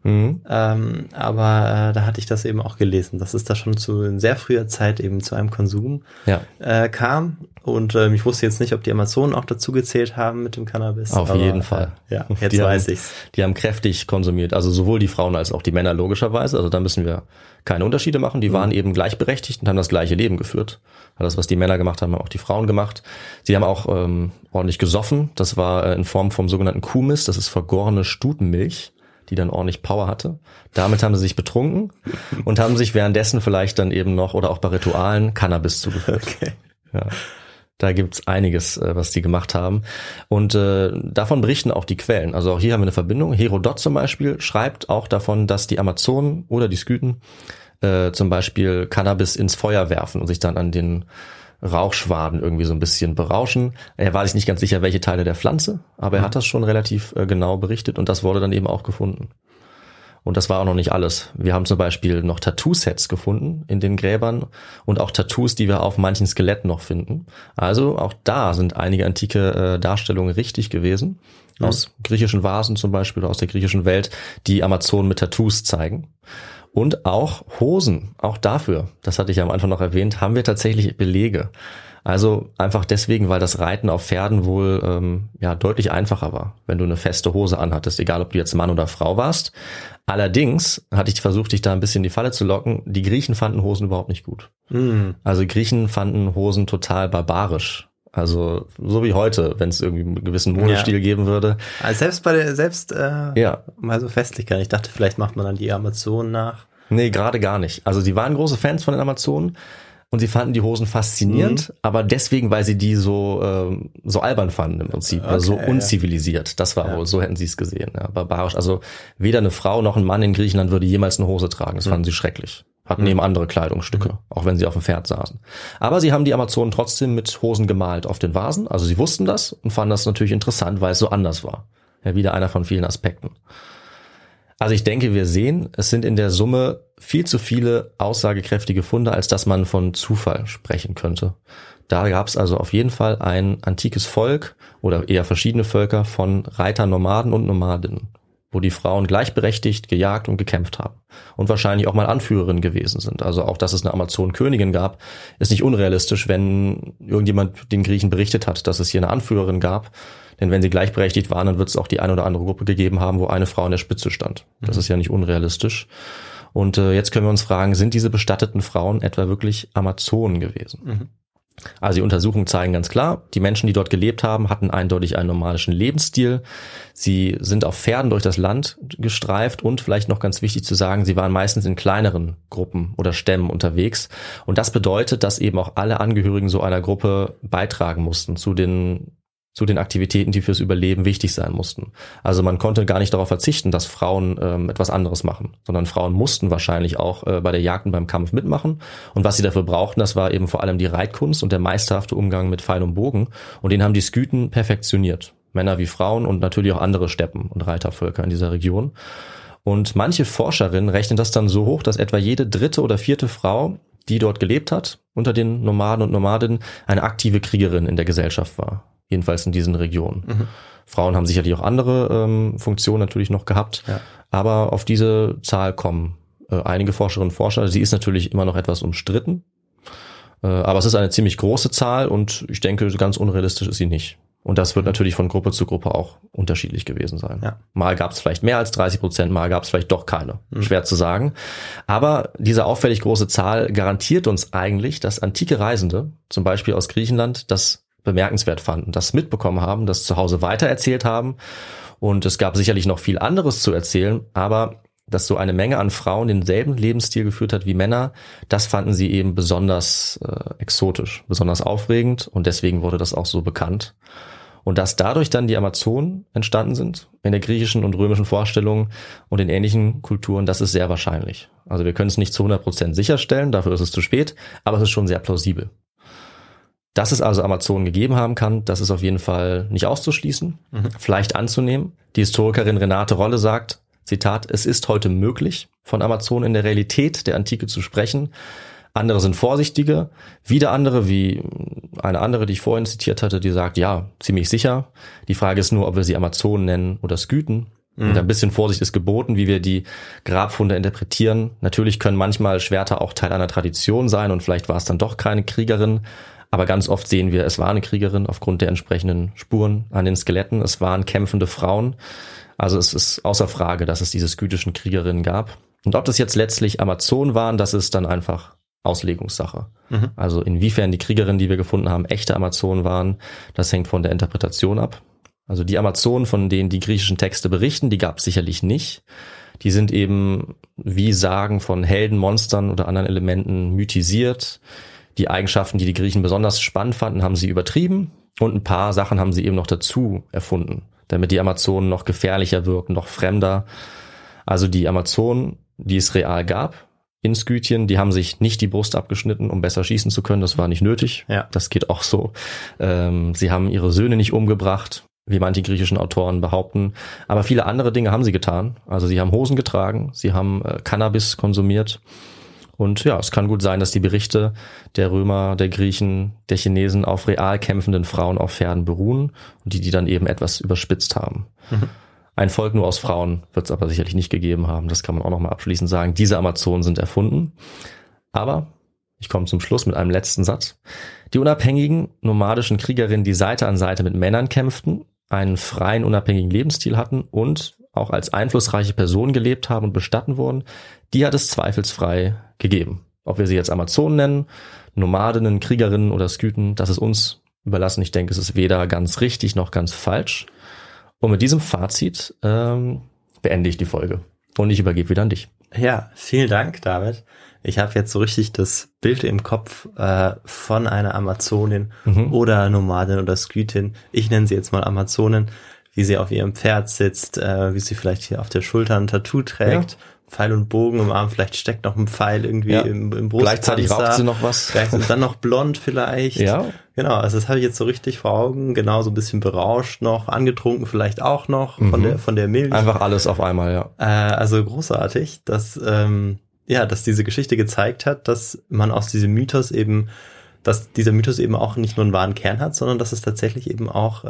aber da hatte ich das eben auch gelesen, dass es da schon in sehr früher Zeit eben zu einem Konsum kam. Und ich wusste jetzt nicht, ob die Amazonen auch dazu gezählt haben mit dem Cannabis. Auf jeden Fall. Ja, jetzt weiß ich's. Die haben kräftig konsumiert, also sowohl die Frauen als auch die Männer logischerweise. Also da müssen wir keine Unterschiede machen. Die waren eben gleichberechtigt und haben das gleiche Leben geführt. Das, was die Männer gemacht haben, haben auch die Frauen gemacht. Sie haben auch ordentlich gesoffen. Das war in Form vom sogenannten Kuhmist. Das ist vergorene Stutenmilch, die dann ordentlich Power hatte. Damit haben sie sich betrunken und haben sich währenddessen vielleicht dann eben noch oder auch bei Ritualen Cannabis zugeführt. Okay. Ja. Da gibt's einiges, was die gemacht haben. Und davon berichten auch die Quellen. Also auch hier haben wir eine Verbindung. Herodot zum Beispiel schreibt auch davon, dass die Amazonen oder die Skythen zum Beispiel Cannabis ins Feuer werfen und sich dann an den Rauchschwaden irgendwie so ein bisschen berauschen. Er war sich nicht ganz sicher, welche Teile der Pflanze, aber er hat das schon relativ genau berichtet und das wurde dann eben auch gefunden. Und das war auch noch nicht alles. Wir haben zum Beispiel noch Tattoo-Sets gefunden in den Gräbern und auch Tattoos, die wir auf manchen Skeletten noch finden. Also auch da sind einige antike Darstellungen richtig gewesen. Aus griechischen Vasen zum Beispiel oder aus der griechischen Welt, die Amazonen mit Tattoos zeigen. Und auch Hosen, auch dafür, das hatte ich ja am Anfang noch erwähnt, haben wir tatsächlich Belege. Also einfach deswegen, weil das Reiten auf Pferden wohl deutlich einfacher war, wenn du eine feste Hose anhattest, egal ob du jetzt Mann oder Frau warst. Allerdings hatte ich versucht, dich da ein bisschen in die Falle zu locken, die Griechen fanden Hosen überhaupt nicht gut. Also Griechen fanden Hosen total barbarisch. Also so wie heute, wenn es irgendwie einen gewissen Modestil geben würde. Also mal so Festlichkeit. Ich dachte, vielleicht macht man dann die Amazonen nach. Nee, gerade gar nicht. Also sie waren große Fans von den Amazonen und sie fanden die Hosen faszinierend, aber deswegen, weil sie die so albern fanden im Prinzip, okay, so unzivilisiert. Das war wohl, so hätten sie es gesehen. Ja, barbarisch. Also weder eine Frau noch ein Mann in Griechenland würde jemals eine Hose tragen. Das fanden sie schrecklich. Hatten eben andere Kleidungsstücke, auch wenn sie auf dem Pferd saßen. Aber sie haben die Amazonen trotzdem mit Hosen gemalt auf den Vasen. Also sie wussten das und fanden das natürlich interessant, weil es so anders war. Ja, wieder einer von vielen Aspekten. Also ich denke, wir sehen, es sind in der Summe viel zu viele aussagekräftige Funde, als dass man von Zufall sprechen könnte. Da gab es also auf jeden Fall ein antikes Volk oder eher verschiedene Völker von Reiternomaden und Nomadinnen, wo die Frauen gleichberechtigt gejagt und gekämpft haben und wahrscheinlich auch mal Anführerinnen gewesen sind. Also auch, dass es eine Amazonenkönigin gab, ist nicht unrealistisch, wenn irgendjemand den Griechen berichtet hat, dass es hier eine Anführerin gab. Denn wenn sie gleichberechtigt waren, dann wird es auch die eine oder andere Gruppe gegeben haben, wo eine Frau an der Spitze stand. Das ist ja nicht unrealistisch. Und jetzt können wir uns fragen, sind diese bestatteten Frauen etwa wirklich Amazonen gewesen? Also die Untersuchungen zeigen ganz klar, die Menschen, die dort gelebt haben, hatten eindeutig einen nomadischen Lebensstil. Sie sind auf Pferden durch das Land gestreift und vielleicht noch ganz wichtig zu sagen, sie waren meistens in kleineren Gruppen oder Stämmen unterwegs. Und das bedeutet, dass eben auch alle Angehörigen so einer Gruppe beitragen mussten zu den Aktivitäten, die fürs Überleben wichtig sein mussten. Also man konnte gar nicht darauf verzichten, dass Frauen etwas anderes machen, sondern Frauen mussten wahrscheinlich auch bei der Jagd und beim Kampf mitmachen. Und was sie dafür brauchten, das war eben vor allem die Reitkunst und der meisterhafte Umgang mit Pfeil und Bogen. Und den haben die Skythen perfektioniert. Männer wie Frauen und natürlich auch andere Steppen- und Reitervölker in dieser Region. Und manche Forscherinnen rechnen das dann so hoch, dass etwa jede dritte oder vierte Frau, die dort gelebt hat, unter den Nomaden und Nomadinnen, eine aktive Kriegerin in der Gesellschaft war. Jedenfalls in diesen Regionen. Frauen haben sicherlich auch andere Funktionen natürlich noch gehabt, aber auf diese Zahl kommen einige Forscherinnen und Forscher. Sie ist natürlich immer noch etwas umstritten, aber es ist eine ziemlich große Zahl und ich denke, ganz unrealistisch ist sie nicht. Und das wird natürlich von Gruppe zu Gruppe auch unterschiedlich gewesen sein. Ja. Mal gab es vielleicht mehr als 30%, mal gab es vielleicht doch keine. Schwer zu sagen. Aber diese auffällig große Zahl garantiert uns eigentlich, dass antike Reisende, zum Beispiel aus Griechenland, das bemerkenswert fanden, das mitbekommen haben, das zu Hause weitererzählt haben. Und es gab sicherlich noch viel anderes zu erzählen, aber dass so eine Menge an Frauen denselben Lebensstil geführt hat wie Männer, das fanden sie eben besonders exotisch, besonders aufregend und deswegen wurde das auch so bekannt. Und dass dadurch dann die Amazonen entstanden sind, in der griechischen und römischen Vorstellung und in ähnlichen Kulturen, das ist sehr wahrscheinlich. Also wir können es nicht zu 100% sicherstellen, dafür ist es zu spät, aber es ist schon sehr plausibel. Dass es also Amazonen gegeben haben kann, das ist auf jeden Fall nicht auszuschließen, vielleicht anzunehmen. Die Historikerin Renate Rolle sagt, Zitat, es ist heute möglich, von Amazonen in der Realität der Antike zu sprechen. Andere sind vorsichtiger, wieder andere, wie eine andere, die ich vorhin zitiert hatte, die sagt, ja, ziemlich sicher. Die Frage ist nur, ob wir sie Amazonen nennen oder Skythen. Und ein bisschen Vorsicht ist geboten, wie wir die Grabfunde interpretieren. Natürlich können manchmal Schwerter auch Teil einer Tradition sein und vielleicht war es dann doch keine Kriegerin. Aber ganz oft sehen wir, es war eine Kriegerin aufgrund der entsprechenden Spuren an den Skeletten. Es waren kämpfende Frauen. Also es ist außer Frage, dass es diese skythischen Kriegerinnen gab. Und ob das jetzt letztlich Amazonen waren, das ist dann einfach Auslegungssache. Also inwiefern die Kriegerinnen, die wir gefunden haben, echte Amazonen waren, das hängt von der Interpretation ab. Also die Amazonen, von denen die griechischen Texte berichten, die gab es sicherlich nicht. Die sind eben wie Sagen von Helden, Monstern oder anderen Elementen mythisiert. Die Eigenschaften, die die Griechen besonders spannend fanden, haben sie übertrieben und ein paar Sachen haben sie eben noch dazu erfunden, damit die Amazonen noch gefährlicher wirken, noch fremder. Also die Amazonen, die es real gab in Skythien, die haben sich nicht die Brust abgeschnitten, um besser schießen zu können. Das war nicht nötig. Ja. Das geht auch so. Sie haben ihre Söhne nicht umgebracht. wie manche griechischen Autoren behaupten. Aber viele andere Dinge haben sie getan. Also sie haben Hosen getragen, sie haben Cannabis konsumiert. Und ja, es kann gut sein, dass die Berichte der Römer, der Griechen, der Chinesen auf real kämpfenden Frauen auf Pferden beruhen und die dann eben etwas überspitzt haben. Ein Volk nur aus Frauen wird es aber sicherlich nicht gegeben haben. Das kann man auch nochmal abschließend sagen. Diese Amazonen sind erfunden. Aber ich komme zum Schluss mit einem letzten Satz. Die unabhängigen, nomadischen Kriegerinnen, die Seite an Seite mit Männern kämpften, einen freien, unabhängigen Lebensstil hatten und auch als einflussreiche Personen gelebt haben und bestatten wurden, die hat es zweifelsfrei gegeben. Ob wir sie jetzt Amazonen nennen, Nomadinnen, Kriegerinnen oder Skythen, das ist uns überlassen. Ich denke, es ist weder ganz richtig noch ganz falsch. Und mit diesem Fazit beende ich die Folge. Und ich übergebe wieder an dich. Ja, vielen Dank, David. Ich habe jetzt so richtig das Bild im Kopf von einer Amazonin oder Nomadin oder Skythin. Ich nenne sie jetzt mal Amazonin, wie sie auf ihrem Pferd sitzt, wie sie vielleicht hier auf der Schulter ein Tattoo trägt, Pfeil und Bogen im Arm, vielleicht steckt noch ein Pfeil irgendwie im Brustpanzer. Gleichzeitig raucht sie noch was. Und dann noch blond vielleicht. Ja. Genau, also das habe ich jetzt so richtig vor Augen. Genau, so ein bisschen berauscht noch, angetrunken vielleicht auch noch von der Milch. Einfach alles auf einmal, ja. Also großartig, dass diese Geschichte gezeigt hat, dass man aus diesem Mythos dass dieser Mythos eben auch nicht nur einen wahren Kern hat, sondern dass es tatsächlich eben auch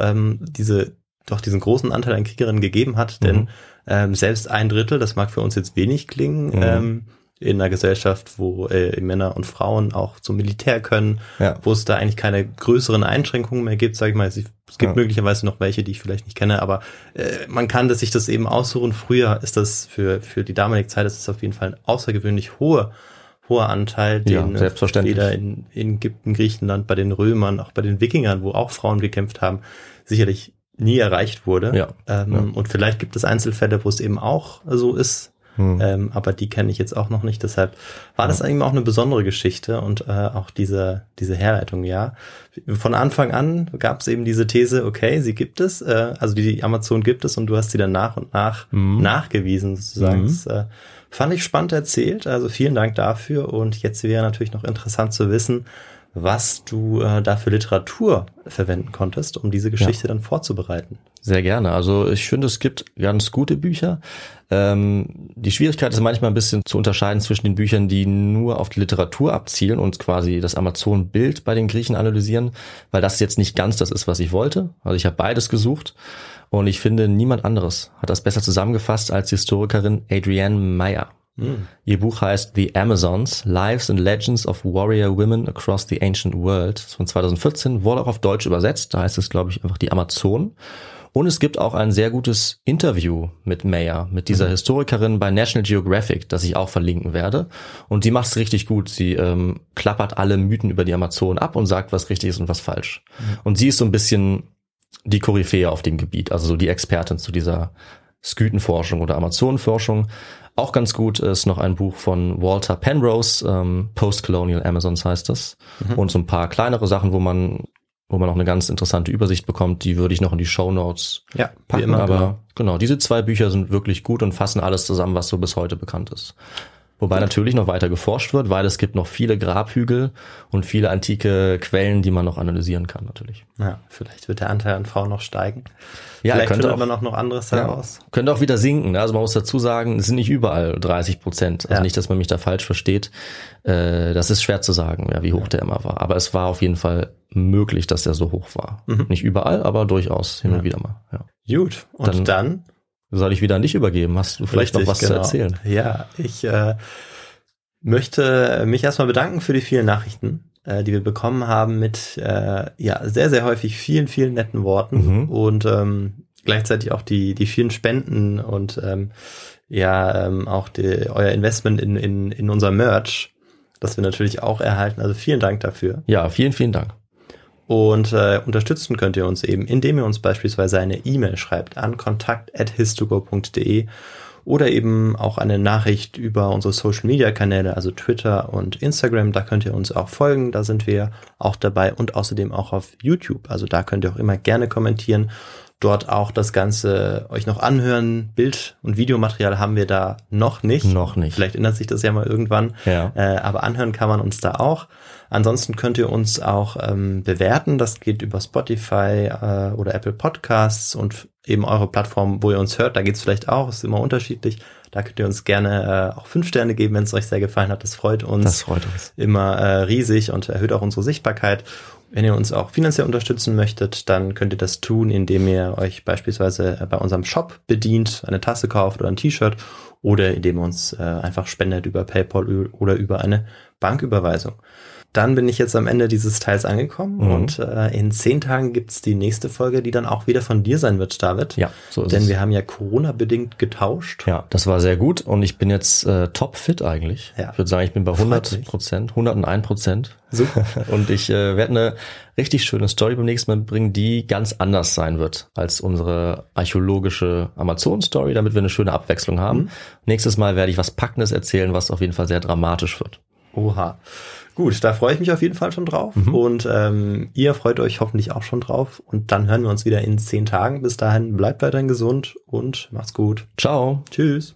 diesen großen Anteil an Kriegerinnen gegeben hat, denn selbst 1/3, das mag für uns jetzt wenig klingen, in einer Gesellschaft, wo Männer und Frauen auch zum Militär können, wo es da eigentlich keine größeren Einschränkungen mehr gibt, sage ich mal. Es gibt möglicherweise noch welche, die ich vielleicht nicht kenne, aber man kann sich das eben aussuchen. Früher ist das für die damalige Zeit ist es auf jeden Fall ein außergewöhnlich hoher Anteil, den weder in Ägypten, Griechenland, bei den Römern, auch bei den Wikingern, wo auch Frauen gekämpft haben, sicherlich nie erreicht wurde. Und vielleicht gibt es Einzelfälle, wo es eben auch so ist, aber die kenne ich jetzt auch noch nicht. Deshalb war das eigentlich auch eine besondere Geschichte und auch diese Herleitung, ja. Von Anfang an gab es eben diese These, okay, sie gibt es, also die Amazon gibt es und du hast sie dann nach und nach nachgewiesen sozusagen. Das fand ich spannend erzählt, also vielen Dank dafür und jetzt wäre natürlich noch interessant zu wissen, was du da für Literatur verwenden konntest, um diese Geschichte dann vorzubereiten. Sehr gerne. Also ich finde, es gibt ganz gute Bücher. Die Schwierigkeit ist manchmal ein bisschen zu unterscheiden zwischen den Büchern, die nur auf die Literatur abzielen und quasi das Amazon-Bild bei den Griechen analysieren, weil das jetzt nicht ganz das ist, was ich wollte. Also ich habe beides gesucht und ich finde, niemand anderes hat das besser zusammengefasst als die Historikerin Adrienne Meyer. Ihr Buch heißt The Amazons, Lives and Legends of Warrior Women Across the Ancient World. Das ist von 2014, wurde auch auf Deutsch übersetzt. Da heißt es, glaube ich, einfach die Amazonen. Und es gibt auch ein sehr gutes Interview mit Meyer, mit dieser Historikerin bei National Geographic, das ich auch verlinken werde. Und die macht es richtig gut. Sie klappert alle Mythen über die Amazonen ab und sagt, was richtig ist und was falsch. Und sie ist so ein bisschen die Koryphäe auf dem Gebiet, also so die Expertin zu dieser Skythenforschung oder Amazonenforschung. Auch ganz gut ist noch ein Buch von Walter Penrose, Post-Colonial Amazons heißt das. Und so ein paar kleinere Sachen, wo man noch eine ganz interessante Übersicht bekommt, die würde ich noch in die Shownotes packen. Immer, aber genau, diese 2 Bücher sind wirklich gut und fassen alles zusammen, was so bis heute bekannt ist. Wobei natürlich noch weiter geforscht wird, weil es gibt noch viele Grabhügel und viele antike Quellen, die man noch analysieren kann natürlich. Ja, vielleicht wird der Anteil an Frauen noch steigen. Ja, vielleicht könnte findet man auch noch anderes heraus. Könnte auch wieder sinken. Also man muss dazu sagen, es sind nicht überall 30%. Also nicht, dass man mich da falsch versteht. Das ist schwer zu sagen, wie hoch der immer war. Aber es war auf jeden Fall möglich, dass der so hoch war. Nicht überall, aber durchaus hin und wieder mal. Ja. Gut, und dann soll ich wieder an dich übergeben? Hast du vielleicht noch was zu erzählen? Ja, ich möchte mich erstmal bedanken für die vielen Nachrichten, die wir bekommen haben mit sehr, sehr häufig vielen, vielen netten Worten und gleichzeitig auch die vielen Spenden und auch euer Investment in unser Merch, das wir natürlich auch erhalten. Also vielen Dank dafür. Ja, vielen, vielen Dank. Und unterstützen könnt ihr uns eben, indem ihr uns beispielsweise eine E-Mail schreibt an kontakt@histogo.de oder eben auch eine Nachricht über unsere Social-Media-Kanäle, also Twitter und Instagram. Da könnt ihr uns auch folgen, da sind wir auch dabei und außerdem auch auf YouTube. Also da könnt ihr auch immer gerne kommentieren. dort auch das Ganze euch noch anhören. Bild- und Videomaterial haben wir da noch nicht. Noch nicht. Vielleicht ändert sich das ja mal irgendwann. Ja. Aber anhören kann man uns da auch. Ansonsten könnt ihr uns auch bewerten. Das geht über Spotify oder Apple Podcasts und eben eure Plattform, wo ihr uns hört. Da geht's vielleicht auch. Ist immer unterschiedlich. Da könnt ihr uns gerne auch 5 Sterne geben, wenn es euch sehr gefallen hat. Das freut uns. Das freut uns. Immer riesig und erhöht auch unsere Sichtbarkeit. Wenn ihr uns auch finanziell unterstützen möchtet, dann könnt ihr das tun, indem ihr euch beispielsweise bei unserem Shop bedient, eine Tasse kauft oder ein T-Shirt oder indem ihr uns einfach spendet über PayPal oder über eine Banküberweisung. Dann bin ich jetzt am Ende dieses Teils angekommen und in 10 Tagen gibt's die nächste Folge, die dann auch wieder von dir sein wird, David. Ja, so ist es. Denn wir haben ja Corona-bedingt getauscht. Ja, das war sehr gut und ich bin jetzt topfit eigentlich. Ja. Ich würde sagen, ich bin bei 100%, 101%. Super. Und ich werde eine richtig schöne Story beim nächsten Mal bringen, die ganz anders sein wird als unsere archäologische Amazon-Story, damit wir eine schöne Abwechslung haben. Nächstes Mal werde ich was Packendes erzählen, was auf jeden Fall sehr dramatisch wird. Oha. Gut, da freue ich mich auf jeden Fall schon drauf. Und ihr freut euch hoffentlich auch schon drauf. Und dann hören wir uns wieder in 10 Tagen. Bis dahin, bleibt weiterhin gesund und macht's gut. Ciao. Tschüss.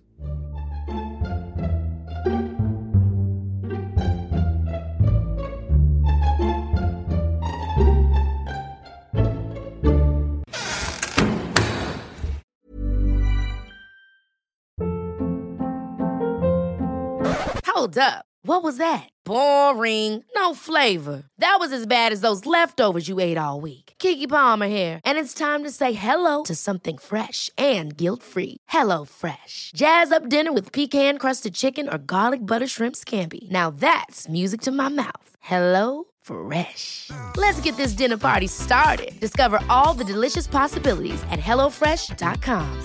Hold up. What was that? Boring. No flavor. That was as bad as those leftovers you ate all week. Keke Palmer here, and it's time to say hello to something fresh and guilt-free. HelloFresh. Jazz up dinner with pecan-crusted chicken or garlic butter shrimp scampi. Now that's music to my mouth. HelloFresh. Let's get this dinner party started. Discover all the delicious possibilities at HelloFresh.com.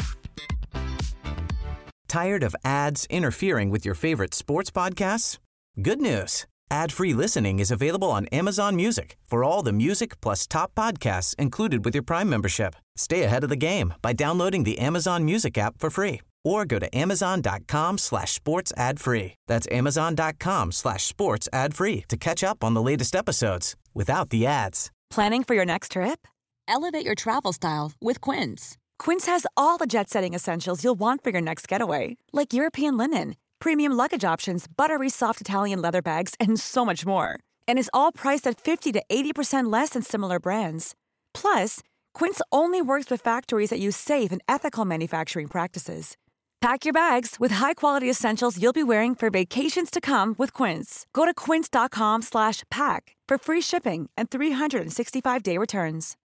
Tired of ads interfering with your favorite sports podcasts? Good news. Ad-free listening is available on Amazon Music for all the music plus top podcasts included with your Prime membership. Stay ahead of the game by downloading the Amazon Music app for free or go to amazon.com/sports ad free. That's amazon.com/sports ad free to catch up on the latest episodes without the ads. Planning for your next trip? Elevate your travel style with Quince. Quince has all the jet-setting essentials you'll want for your next getaway, like European linen, premium luggage options, buttery soft Italian leather bags, and so much more. And is all priced at 50 to 80% less than similar brands. Plus, Quince only works with factories that use safe and ethical manufacturing practices. Pack your bags with high-quality essentials you'll be wearing for vacations to come with Quince. Go to quince.com/pack for free shipping and 365-day returns.